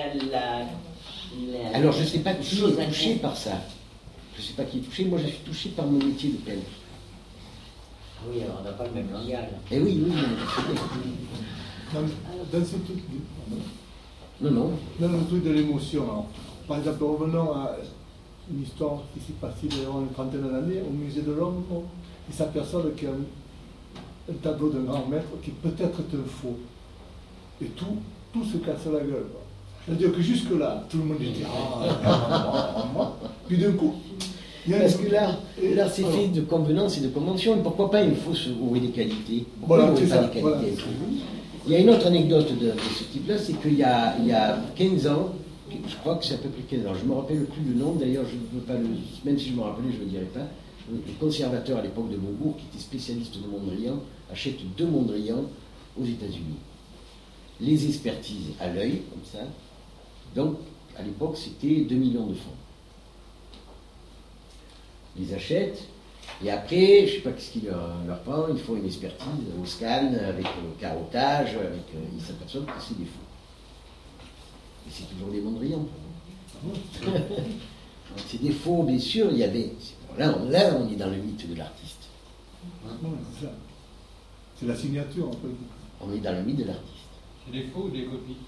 Alors je ne sais pas qui est touché par ça. Je ne sais pas qui est touché. Moi je suis touché par mon métier de peintre. Ah oui, alors on n'a pas le même langage. Eh oui. Dans ce truc Non. Dans le truc de l'émotion, alors, par exemple, revenons à une histoire qui s'est passée durant une trentaine d'années au musée de Londres. Ils s'aperçoivent qu'il y a un tableau d'un grand maître qui peut-être est un faux. Et tout se casse la gueule. C'est-à-dire que jusque-là, tout le monde dit puis d'un coup. Parce que l'art c'est fait de convenance et de convention. Et pourquoi pas il faut se trouver des qualités? Pourquoi il n'y aurait pas des qualités? Il y a une autre anecdote de ce type-là, c'est qu'il y a 15 ans, je crois que c'est à peu près 15 ans, je ne me rappelle plus le nom, d'ailleurs je ne veux pas même si je me rappelais, je ne le dirai pas. Le conservateur à l'époque de Beaubourg, qui était spécialiste de Mondrian, achète 2 Mondrian aux États-Unis. Les expertises à l'œil, comme ça. Donc, à l'époque, c'était 2 millions de francs. Ils les achètent, et après, je ne sais pas ce qu'il leur prend, il faut une expertise au scan, avec carottage, ils s'aperçoivent que c'est des faux. Et c'est toujours des Mondrian. C'est des faux, bien sûr, il y a des... Là, on est dans le mythe de l'artiste. C'est la signature, en fait. On est dans le mythe de l'artiste. C'est des faux ou des copies?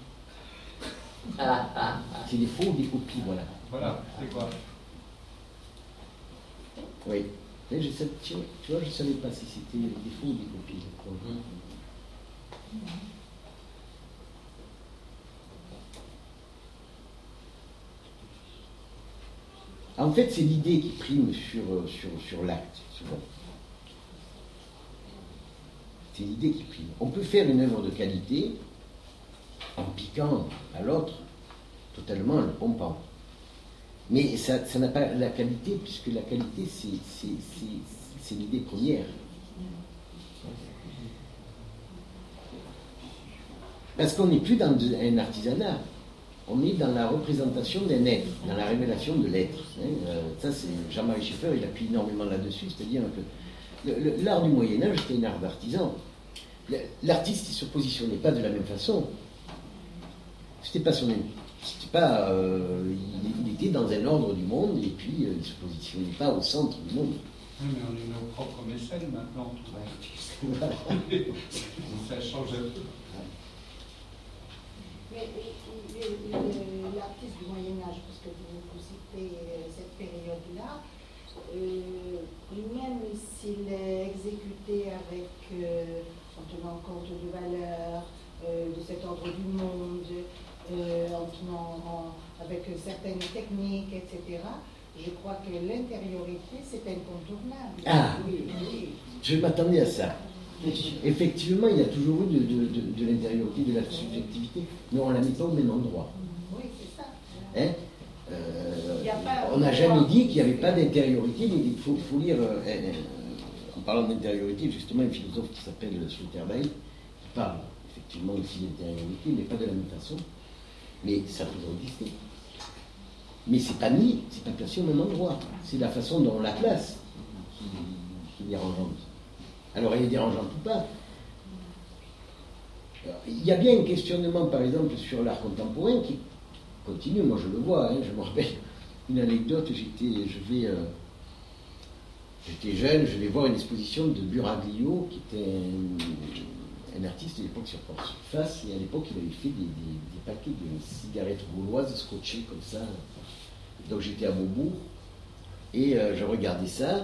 C'est des faux ou des copies, voilà. Voilà, c'est quoi? Oui. Tu vois, je ne savais pas si c'était des faux ou des copies. En fait, c'est l'idée qui prime sur l'acte, souvent. C'est l'idée qui prime. On peut faire une œuvre de qualité en piquant à l'autre, totalement en le pompant. Mais ça n'a pas la qualité, puisque la qualité, c'est l'idée première. Parce qu'on n'est plus dans un artisanat. On est dans la représentation d'un être, dans la révélation de l'être. Ça, c'est Jean-Marie Schaeffer, il appuie énormément là-dessus, c'est-à-dire que l'art du Moyen-Âge, c'était un art d'artisan. l'artiste ne se positionnait pas de la même façon. C'était pas son. C'était pas. Il était dans un ordre du monde et puis il ne se positionnait pas au centre du monde. Oui, mais on est nos propres mécènes maintenant. Voilà. Ça change un peu. Mais l'artiste du Moyen-Âge, parce que vous citez cette période-là, même s'il est exécuté avec, en tenant compte de valeurs, de cet ordre du monde, avec certaines techniques, etc., je crois que l'intériorité, c'est incontournable. Ah, Oui, oui. je m'attendais à ça. Effectivement, il y a toujours eu de l'intériorité, de la subjectivité, mais on la met pas au même endroit. Oui, c'est ça. Hein Il y a pas- on n'a jamais dit qu'il n'y avait pas d'intériorité, mais il faut lire, en parlant d'intériorité, justement, un philosophe qui s'appelle Sloterdijk, qui parle effectivement aussi d'intériorité, mais pas de la même façon, mais ça a toujours existé. Mais c'est pas placé au même endroit, c'est la façon dont on la place qui est dérangeante. Alors elle est dérangeante ou pas. Alors, il y a bien un questionnement, par exemple, sur l'art contemporain qui continue, moi je le vois, je me rappelle une anecdote, j'étais jeune, je vais voir une exposition de Buraglio, qui était un artiste à l'époque sur Surface, et à l'époque il avait fait des paquets de cigarettes gauloises scotchées comme ça. Donc j'étais à Beaubourg, et je regardais ça,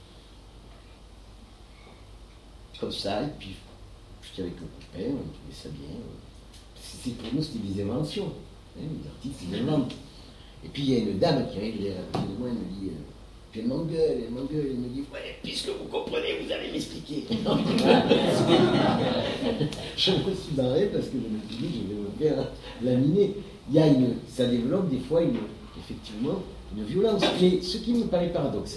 comme ça, et puis j'étais avec le copain, on trouvait ça bien. Pour nous, c'était des inventions. Les artistes, ils inventent. Et puis il y a une dame qui arrive à côté de moi, elle me dit, puis elle m'engueule, elle me dit, ouais, puisque vous comprenez, vous allez m'expliquer. Je me suis barré parce que je me suis dit, je vais me faire laminer. Ça développe des fois effectivement une violence. Mais ce qui me paraît paradoxal,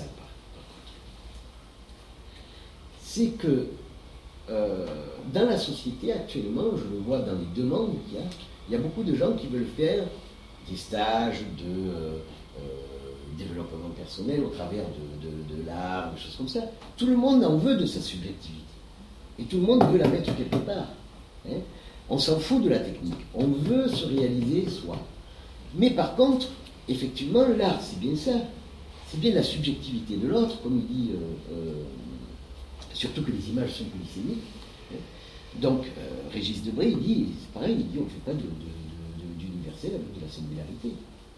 c'est que dans la société actuellement, je le vois dans les demandes qu'il y a, il y a beaucoup de gens qui veulent faire des stages de développement personnel au travers de l'art, des choses comme ça. Tout le monde en veut de sa subjectivité. Et tout le monde veut la mettre quelque part. Hein. On s'en fout de la technique. On veut se réaliser soi. Mais par contre, effectivement, l'art, c'est bien ça. C'est bien la subjectivité de l'autre, comme il dit, surtout que les images sont polysémiques. Donc, Régis Debray, il dit, c'est pareil, il dit, on ne fait pas d'universel avec de la singularité.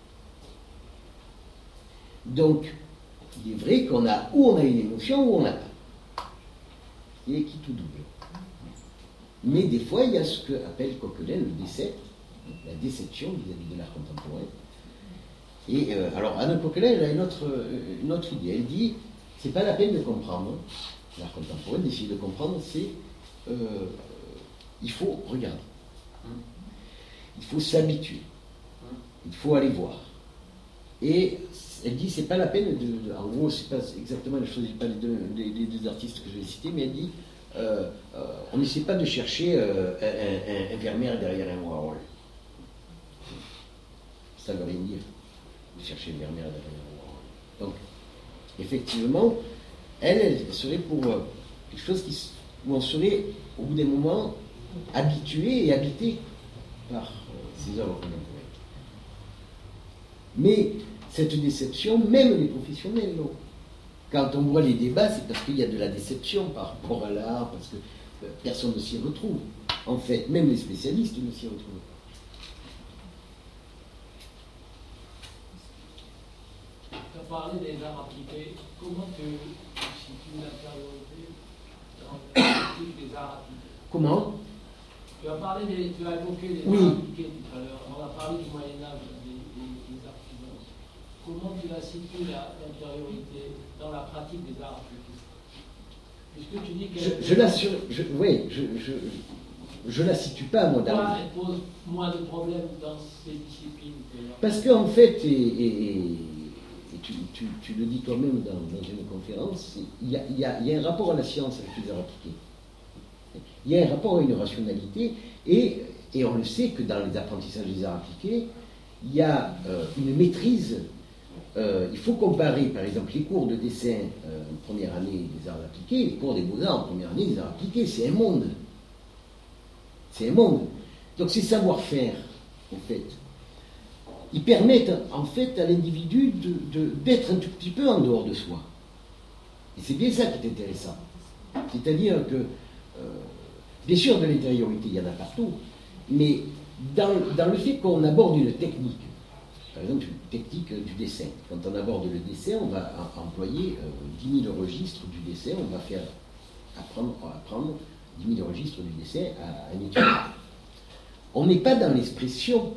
Donc, il est vrai qu'on a, ou on a une émotion, ou on n'a pas. Et qui tout double. Mais des fois, il y a ce qu'appelle Coquelin le décept, la déception vis-à-vis de l'art contemporain. Et alors, Anne Coquelin, elle a une autre idée. Elle dit, c'est pas la peine de comprendre l'art contemporain, d'essayer de comprendre, c'est il faut regarder. Il faut s'habituer. Il faut aller voir. Et elle dit, c'est pas la peine de. En gros, c'est pas exactement, je ne choisis pas les deux artistes que je vais citer, mais elle dit, on n'essaie pas de chercher un Vermeer derrière un Warhol. Ça ne veut rien dire, de chercher un Vermeer derrière un Warhol. Donc, effectivement, elle serait pour quelque chose où on serait, au bout d'un moment, habitué et habité par ces œuvres contemporaines. Mais cette déception, même les professionnels l'ont. Quand on voit les débats, c'est parce qu'il y a de la déception par rapport à l'art, parce que personne ne s'y retrouve. En fait, même les spécialistes ne s'y retrouvent pas. Tu as parlé des arts appliqués. Comment tu situes l'intériorité dans la pratique des arts appliqués? Comment? Tu as évoqué les oui. arts appliqués tout à l'heure. On a parlé du Moyen-Âge, des artisans. Comment tu la situes l'intériorité dans la pratique des arts appliqués? Puisque tu dis qu'elle je la situe pas, moi, pourquoi elle pose moins de problèmes dans ces disciplines parce qu'en fait, et tu le dis toi-même dans une conférence, il y a un rapport à la science avec les arts appliqués. Il y a un rapport à une rationalité, et on le sait que dans les apprentissages des arts appliqués, il y a une maîtrise. Il faut comparer, par exemple, les cours de dessin en première année des arts appliqués, les cours des beaux-arts en première année des arts appliqués, c'est un monde. C'est un monde. Donc ces savoir-faire, en fait, ils permettent en fait à l'individu d'être un tout petit peu en dehors de soi. Et c'est bien ça qui est intéressant. C'est-à-dire que, bien sûr, de l'intériorité, il y en a partout, mais dans le fait qu'on aborde une technique, par exemple une technique du dessin, quand on aborde le dessin, on va employer 10 000 registres du dessin, on va faire apprendre 10 000 registres du dessin à un étudiant. On n'est pas dans l'expression,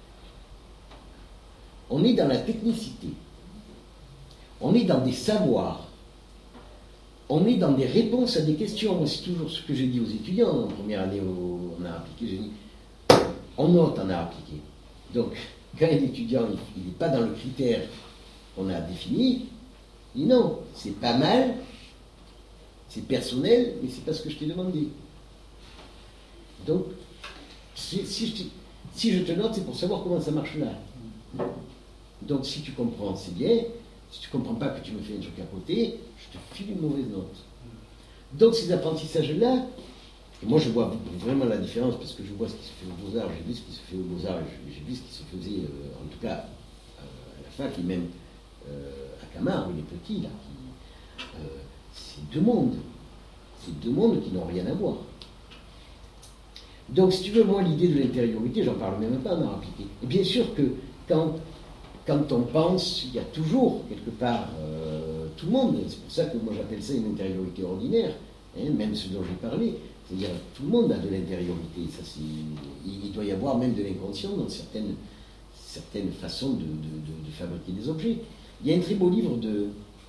on est dans la technicité, on est dans des savoirs, on est dans des réponses à des questions. C'est toujours ce que j'ai dit aux étudiants en première année en art appliqué. J'ai dit, on note en art appliqué. Donc, quand un étudiant il n'est pas dans le critère qu'on a défini, il dit non, c'est pas mal, c'est personnel, mais c'est pas ce que je t'ai demandé. Donc, si je te note, c'est pour savoir comment ça marche là. Donc, si tu comprends, c'est bien. Si tu ne comprends pas que tu me fais un truc à côté, je te file une mauvaise note. Donc, ces apprentissages-là, et moi je vois vraiment la différence parce que je vois ce qui se fait aux Beaux-Arts, j'ai vu ce qui se fait aux Beaux-Arts, j'ai vu ce qui se faisait, en tout cas, à la fac et même à Camard, où il est petit, là. C'est deux mondes. C'est deux mondes qui n'ont rien à voir. Donc, si tu veux, moi, l'idée de l'intériorité, j'en parle même pas en art appliqué. Et bien sûr que quand on pense, il y a toujours, quelque part, tout le monde. C'est pour ça que moi j'appelle ça une intériorité ordinaire, hein, même ce dont j'ai parlé. C'est-à-dire tout le monde a de l'intériorité. Il doit y avoir même de l'inconscient dans certaines façons de fabriquer des objets. Il y a un très beau livre de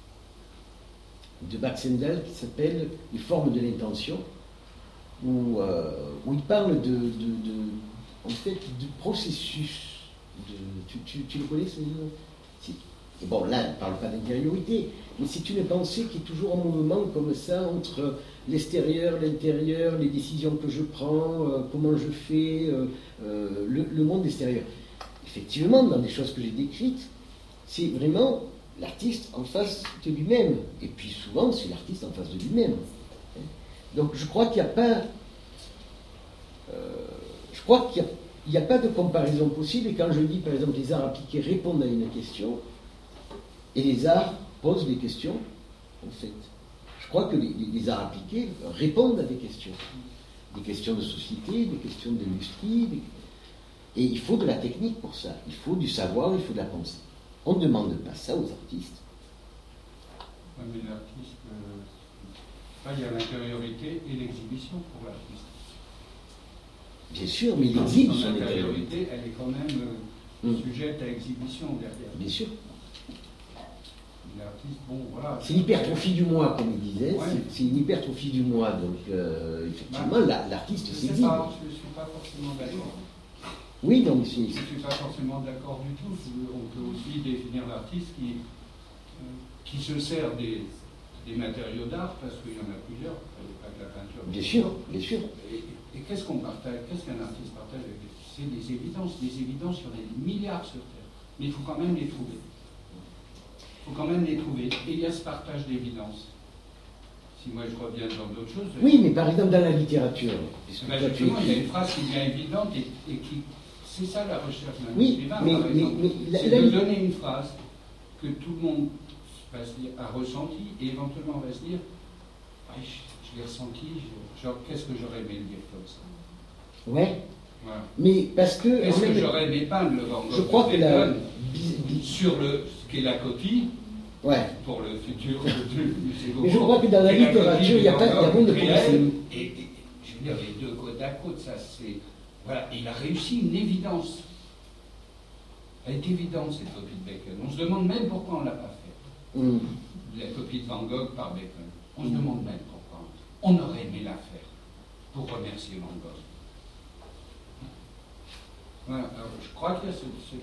Baxendale qui s'appelle « Les formes de l'intention », où il parle en fait, du processus. Tu le connais, ce livre? Et bon, là, il ne parle pas d'intériorité, mais c'est une pensée qui est toujours en mouvement comme ça, entre l'extérieur, l'intérieur, les décisions que je prends, comment je fais, le monde extérieur. Effectivement, dans des choses que j'ai décrites, c'est vraiment l'artiste en face de lui-même. Et puis souvent, c'est l'artiste en face de lui-même. Donc je crois qu'il n'y a pas... il n'y a pas de comparaison possible, et quand je dis, par exemple, les arts appliqués répondent à une question, et les arts posent des questions, en fait. Je crois que les arts appliqués répondent à des questions de société, des questions d'industrie, et il faut de la technique pour ça, il faut du savoir, il faut de la pensée. On ne demande pas ça aux artistes. Oui, mais l'artiste, il y a l'intériorité et l'exhibition pour l'artiste. Bien sûr, mais l'exhibe son intériorité, elle est quand même sujette à exhibition derrière. Bien sûr. L'artiste, bon, voilà. C'est l'hypertrophie du moi, comme il disait. Ouais. C'est une hypertrophie du moi. Donc, effectivement, l'artiste s'exhibe. Je ne suis pas forcément d'accord. Oui, donc je ne suis pas forcément d'accord du tout. On peut aussi définir l'artiste qui se sert des matériaux d'art, parce qu'il y en a plusieurs, pas que la peinture. Bien sûr, bien sûr. Et qu'est-ce qu'on partage? Qu'est-ce qu'un artiste partage avec? C'est des évidences. Des évidences, il y en a des milliards sur Terre. Mais il faut quand même les trouver. Il faut quand même les trouver. Et il y a ce partage d'évidences. Si moi je reviens dans d'autres choses... Oui, mais par exemple dans la littérature... Justement, il y a une phrase qui devient évidente et qui... C'est ça la recherche d'un écrivain, par exemple. C'est de donner une phrase que tout le monde va se dire, a ressenti, et éventuellement va se dire, je l'ai ressenti, genre, qu'est-ce que j'aurais aimé le dire comme ça? Ouais. Voilà. Mais parce que... Est-ce que j'aurais aimé peindre le Van Gogh je crois que sur ce qu'est la copie, ouais, pour le futur du mais je crois que dans la littérature, il y a moins de pensée. Et je veux dire, les deux côte à côte, ça c'est... Voilà, il a réussi une évidence. Elle est évidente, cette copie de Bacon. On se demande même pourquoi on ne l'a pas fait. La copie de Van Gogh par Bacon. On se demande même pourquoi. On aurait aimé la faire pour remercier Van Gogh. Voilà, alors, je crois qu'il y a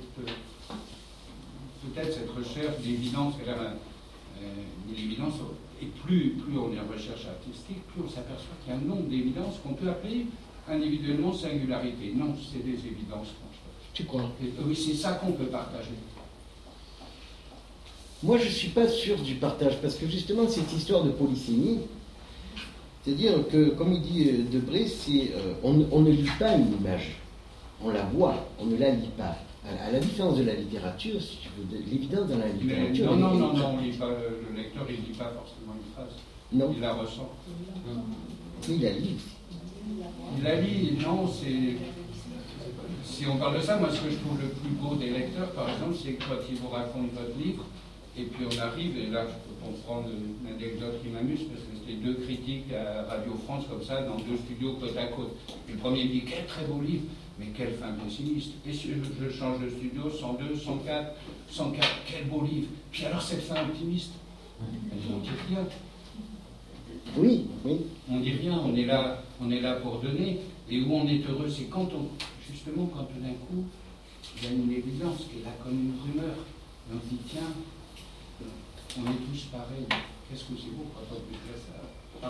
peut-être cette recherche d'évidence, l'évidence, et plus on est en recherche artistique, plus on s'aperçoit qu'il y a un nombre d'évidences qu'on peut appeler individuellement singularité. Non, c'est des évidences. Tu crois? Oui, c'est ça qu'on peut partager. Moi, je ne suis pas sûr du partage, parce que justement, cette histoire de polysémie, C'est-à-dire que, comme il dit Debré, on ne lit pas une image, on la voit, on ne la lit pas. À la différence de la littérature, si tu veux, l'évidence dans la littérature... Non, on lit pas, le lecteur, il ne lit pas forcément une phrase. Non. Il la ressent. Mais il la lit. Il la lit, non, c'est... Si on parle de ça, moi, ce que je trouve le plus beau des lecteurs, par exemple, c'est que quand ils vous racontent votre livre, et puis on arrive, et là, je peux comprendre une anecdote qui m'amuse, parce que c'était 2 critiques à Radio France, comme ça, dans 2 studios côte à côte. Et le premier me dit, quel très beau livre, mais quelle fin pessimiste. Et si je change de studio, 102, 104, 104, quel beau livre. Puis alors, cette fin optimiste, on dit rien. Oui. On dit rien, on est là pour donner. Et où on est heureux, c'est quand justement, quand tout d'un coup, il y a une évidence qui est là comme une rumeur. Et on se dit, tiens, on est tous pareils. Qu'est-ce que c'est beau quand on fait ça.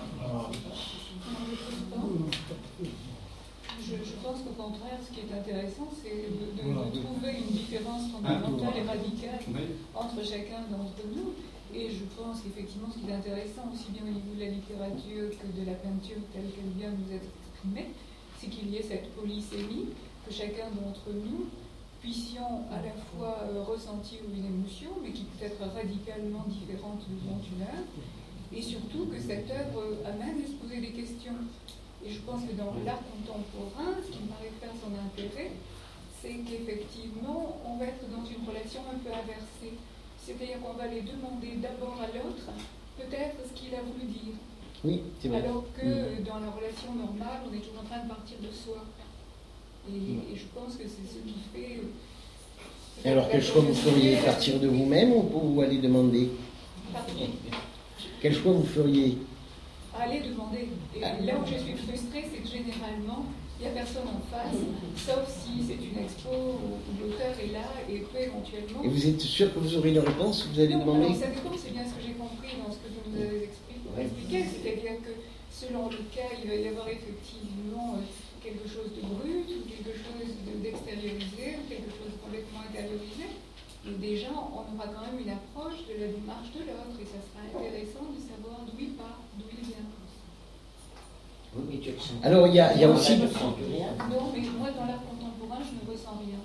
Je pense qu'au contraire, ce qui est intéressant, c'est de trouver une différence fondamentale et radicale entre chacun d'entre nous. Et je pense qu'effectivement, ce qui est intéressant, aussi bien au niveau de la littérature que de la peinture telle qu'elle vient nous être exprimée, c'est qu'il y ait cette polysémie, que chacun d'entre nous puissions à la fois ressentir une émotion, mais qui peut être radicalement différente d'une œuvre, et surtout que cette œuvre amène à se poser des questions. Et je pense que dans l'art contemporain, ce qui me paraît faire son intérêt, c'est qu'effectivement, on va être dans une relation un peu inversée. C'est-à-dire qu'on va aller demander d'abord à l'autre, peut-être ce qu'il a voulu dire. Oui, c'est vrai. Alors que dans la relation normale, on est toujours en train de partir de soi. Et je pense que c'est ce qui fait... Alors, quel choix vous feriez? Partir de vous-même ou aller demander? Quel choix vous feriez? Aller demander. Et là où je suis frustrée, c'est que généralement, il n'y a personne en face, sauf si c'est une expo où l'auteur est là et peut éventuellement... Et vous êtes sûr que vous aurez une réponse? Vous allez demander? Alors ça dépend, c'est bien ce que j'ai compris dans ce que vous nous avez expliqué, c'est-à-dire que selon le cas, il va y avoir effectivement quelque chose de brut ou quelque chose d'extériorisé ou quelque chose de complètement intériorisé. Et déjà, on aura quand même une approche de la démarche de l'autre et ça sera intéressant de savoir d'où il part, d'où il vient. Oui, mais tu ressens. Alors, il y a aussi... Non, mais moi, dans l'art contemporain, je ne ressens rien.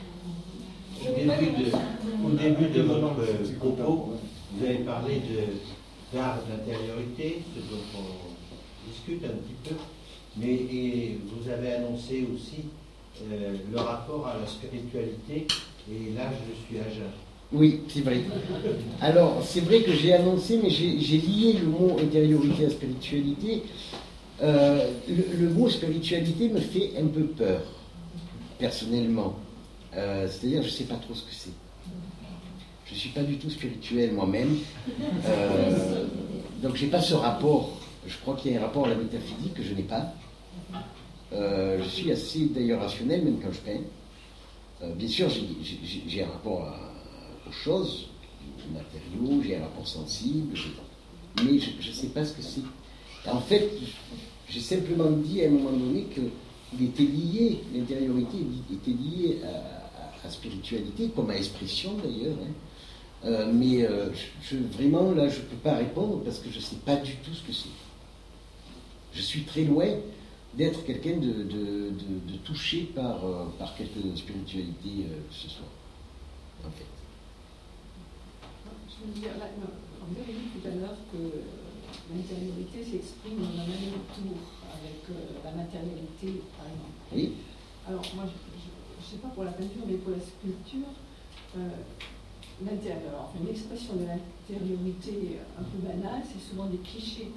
Au début de votre propos, vous avez parlé d'art d'intériorité, ce dont on discute un petit peu, mais vous avez annoncé aussi le rapport à la spiritualité, et là je suis à jeun. Oui, c'est vrai. Alors, c'est vrai que j'ai annoncé, mais j'ai lié le mot intériorité à spiritualité. Le mot spiritualité me fait un peu peur, personnellement. C'est-à-dire, je ne sais pas trop ce que c'est. Je ne suis pas du tout spirituel moi-même. Donc, je n'ai pas ce rapport. Je crois qu'il y a un rapport à la métaphysique que je n'ai pas. Je suis assez, d'ailleurs, rationnel, même quand je peins. Bien sûr, j'ai un rapport aux choses, aux matériaux, j'ai un rapport sensible, mais je ne sais pas ce que c'est. En fait, j'ai simplement dit à un moment donné qu'il était lié, l'intériorité était liée à la spiritualité, comme à expression d'ailleurs. Mais vraiment, là, je ne peux pas répondre parce que je ne sais pas du tout ce que c'est. Je suis très loin d'être quelqu'un de touché par quelque spiritualité que ce soit, en fait. Je veux dire, on avait dit tout à l'heure que l'intériorité s'exprime dans un aller-retour avec la matérialité, par exemple. Oui. Alors, moi, je ne sais pas pour la peinture, mais pour la sculpture, l'expression de l'intériorité un peu banale, c'est souvent des clichés.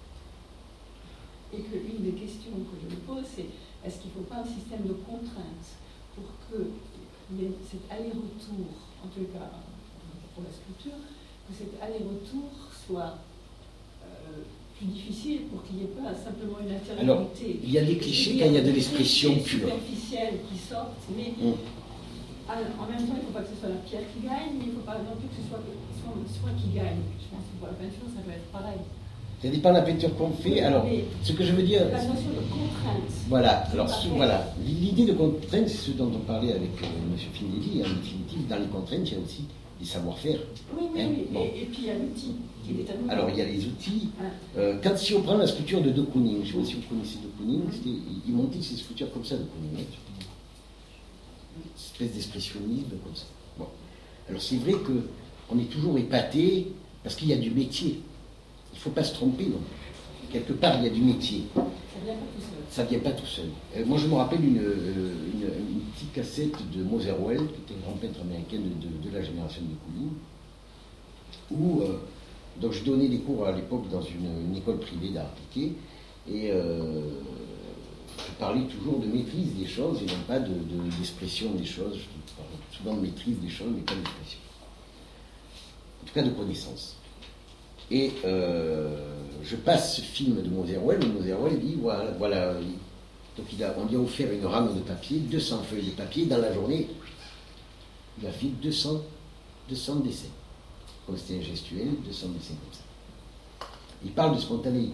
Et qu'une des questions que je me pose, c'est est-ce qu'il ne faut pas un système de contraintes pour qu'il y ait cet aller-retour, en tout cas pour la sculpture, que cet aller-retour soit plus difficile pour qu'il n'y ait pas simplement une intériorité. Alors, il y a des clichés quand il y a de l'expression pure. Superficielle qui sortent, mais en même temps, il ne faut pas que ce soit la pierre qui gagne, mais il ne faut pas non plus que ce soit qui gagne. Je pense que pour la peinture, ça peut être pareil. Ça dépend de la peinture qu'on fait. Alors, ce que je veux dire... La notion de contrainte. Voilà. Alors, voilà. L'idée de contrainte, c'est ce dont on parlait avec M. Finelli. En définitive, dans les contraintes, il y a aussi des savoir-faire. Oui, oui. Bon. Et puis il y a l'outil qui est déterminant. Alors il y a les outils. Si on prend la sculpture de De Kooning, je ne sais pas si vous connaissez De Kooning, il montait ces sculptures comme ça, De Kooning. Une espèce d'expressionnisme comme ça. Bon. Alors c'est vrai qu'on est toujours épaté parce qu'il y a du métier. Il ne faut pas se tromper, non. Quelque part, il y a du métier. Ça ne vient pas tout seul. Moi, je me rappelle une petite cassette de Motherwell, qui était un grand peintre américain de la génération de Kooning, où donc je donnais des cours à l'époque dans une école privée d'art appliqué, et je parlais toujours de maîtrise des choses et non pas d'expression des choses. Je parle souvent de maîtrise des choses, mais pas d'expression. En tout cas, de connaissance. Et je passe ce film de Motherwell, où Motherwell dit voilà. Donc on lui a offert une rame de papier, 200 feuilles de papier, dans la journée, il a fait 200 dessins. Comme c'était un gestuel, 200 dessins comme ça. Il parle de spontanéité.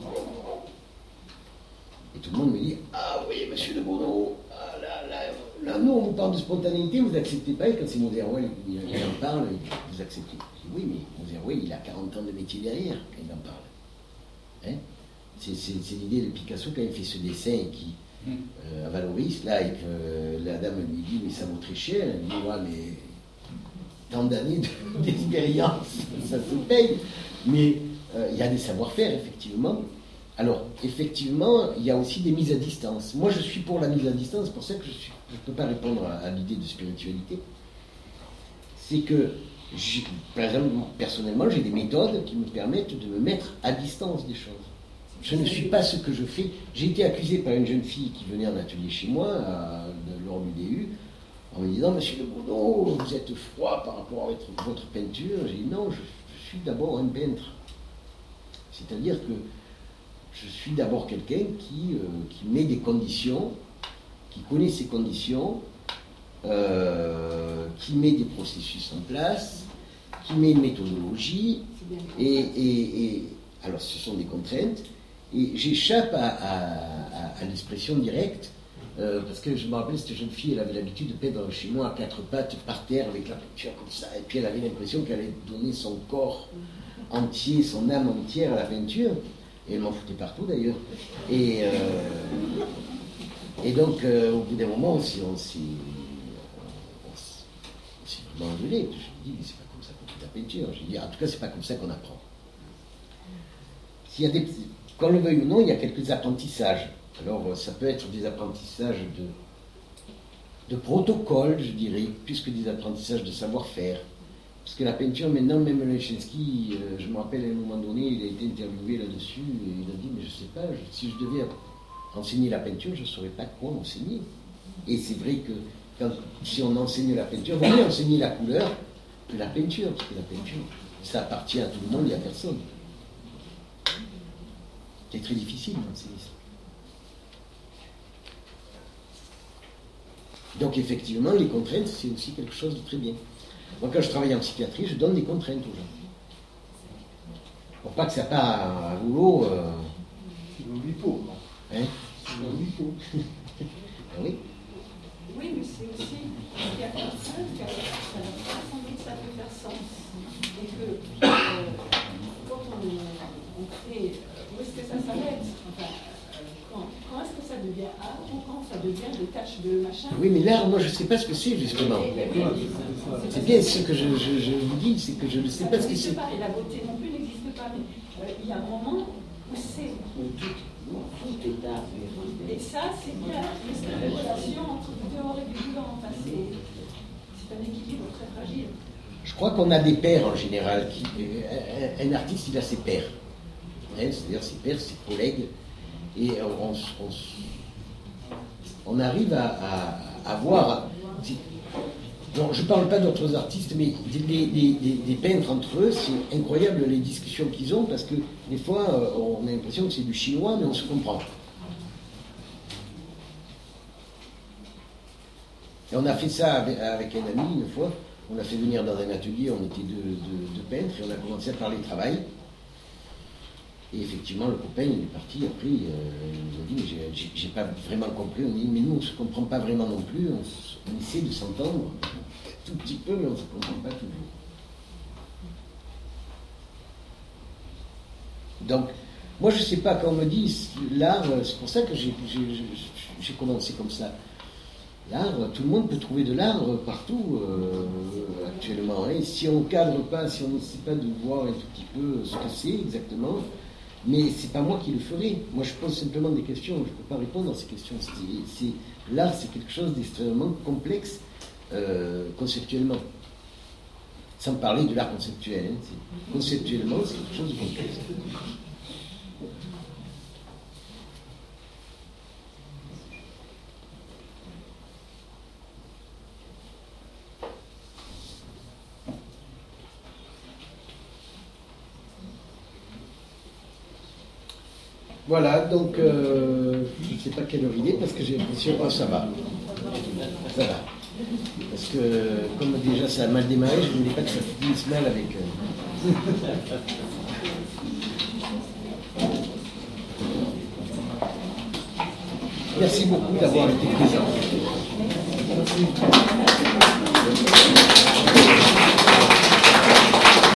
Et tout le monde me dit ah oui, monsieur de Bono, là, nous on vous parle de spontanéité, vous n'acceptez pas, et quand c'est Motherwell, il en parle, vous acceptez. Je dis oui, mais Motherwell, il a 40 ans de métier derrière quand il en parle. Hein, c'est l'idée de Picasso quand il fait ce dessin qui à Valoris, là, et que la dame lui dit mais ça vaut très cher. Elle dit ouais, mais tant d'années d'expérience, ça se paye. Mais il y a des savoir-faire, effectivement. Alors, effectivement, il y a aussi des mises à distance. Moi, je suis pour la mise à distance, c'est pour ça que je ne peux pas répondre à l'idée de spiritualité. C'est que, par exemple, personnellement, j'ai des méthodes qui me permettent de me mettre à distance des choses. Je ne suis pas ce que je fais. J'ai été accusé par une jeune fille qui venait en atelier chez moi, lors du DU, en me disant « Monsieur Le Bourdon, vous êtes froid par rapport à votre peinture ». J'ai dit « Non, je suis d'abord un peintre. » C'est-à-dire que je suis d'abord quelqu'un qui met des conditions, qui connaît ces conditions, qui met des processus en place, qui met une méthodologie, et alors ce sont des contraintes, et j'échappe à l'expression directe, parce que je me rappelle, cette jeune fille, elle avait l'habitude de peindre chez moi à quatre pattes par terre avec la peinture comme ça, et puis elle avait l'impression qu'elle allait donner son corps entier, son âme entière à la peinture. Et elle m'en foutait partout d'ailleurs. Et donc, au bout d'un moment, on s'est vraiment engueulé. Je me dis, mais c'est pas comme ça qu'on fait la peinture. J'ai dit, en tout cas, c'est pas comme ça qu'on apprend. S'il y a qu'on le veuille ou non, il y a quelques apprentissages. Alors, ça peut être des apprentissages de protocole, je dirais, plus que des apprentissages de savoir-faire. Parce que la peinture, maintenant, même Leschinski, je me rappelle à un moment donné, il a été interviewé là-dessus, et il a dit, mais je ne sais pas, si je devais enseigner la peinture, je ne saurais pas quoi enseigner. Et c'est vrai que si on enseigne la peinture, il vaut mieux enseigner la couleur que la peinture, parce que la peinture, ça appartient à tout le monde et à personne. C'est très difficile d'enseigner ça. Donc effectivement, les contraintes, c'est aussi quelque chose de très bien. Moi, quand je travaille en psychiatrie, je donne des contraintes aux gens. Pour pas que ça part à boulot. C'est le lipo, non? Hein? C'est le lipo. Oui. Oui, mais c'est aussi qu'il y a personne qui a semblé que ça peut faire sens. Et que quand on fait. Où est-ce que ça s'arrête? Enfin, quand est-ce que ça devient art ou quand ça devient des tâches de machin? Oui, mais l'art, moi, je ne sais pas ce que c'est, justement. C'est bien ce que je vous dis, c'est que je ne sais pas ce que c'est. Et la beauté non plus n'existe pas. Mais il y a un moment où c'est. Tout est art. Et ça, c'est bien une relation entre le dehors et le dedans. Enfin, c'est un équilibre très fragile. Je crois qu'on a des pairs en général. Un artiste, il a ses pairs. C'est-à-dire ses pairs, ses collègues. Et on arrive à voir. Non, je ne parle pas d'autres artistes, mais des peintres entre eux, c'est incroyable les discussions qu'ils ont, parce que des fois, on a l'impression que c'est du chinois, mais on se comprend. Et on a fait ça avec un ami une fois. On l'a fait venir dans un atelier, on était deux peintres, et on a commencé à parler travail. Et effectivement, le copain, il est parti, après, il nous a dit, mais j'ai pas vraiment compris. On dit, mais nous, on ne se comprend pas vraiment non plus, on essaie de s'entendre, un tout petit peu, mais on ne se comprend pas toujours. Donc, moi, je ne sais pas, quand on me dit l'art, c'est pour ça que j'ai commencé comme ça. L'art, tout le monde peut trouver de l'art partout actuellement. Et si on ne cadre pas, si on n'essaie pas de voir un tout petit peu ce que c'est exactement, mais c'est pas moi qui le ferai. Moi, je pose simplement des questions, je ne peux pas répondre à ces questions. L'art, c'est quelque chose d'extrêmement complexe conceptuellement. Sans parler de l'art conceptuel. Hein. Conceptuellement, c'est quelque chose de complexe. Voilà, donc je ne sais pas quelle heure il est parce que j'ai l'impression que ça va. Ça va. Parce que comme déjà ça a mal démarré, je ne voulais pas que ça finisse mal avec... Merci beaucoup d'avoir été présent. Merci.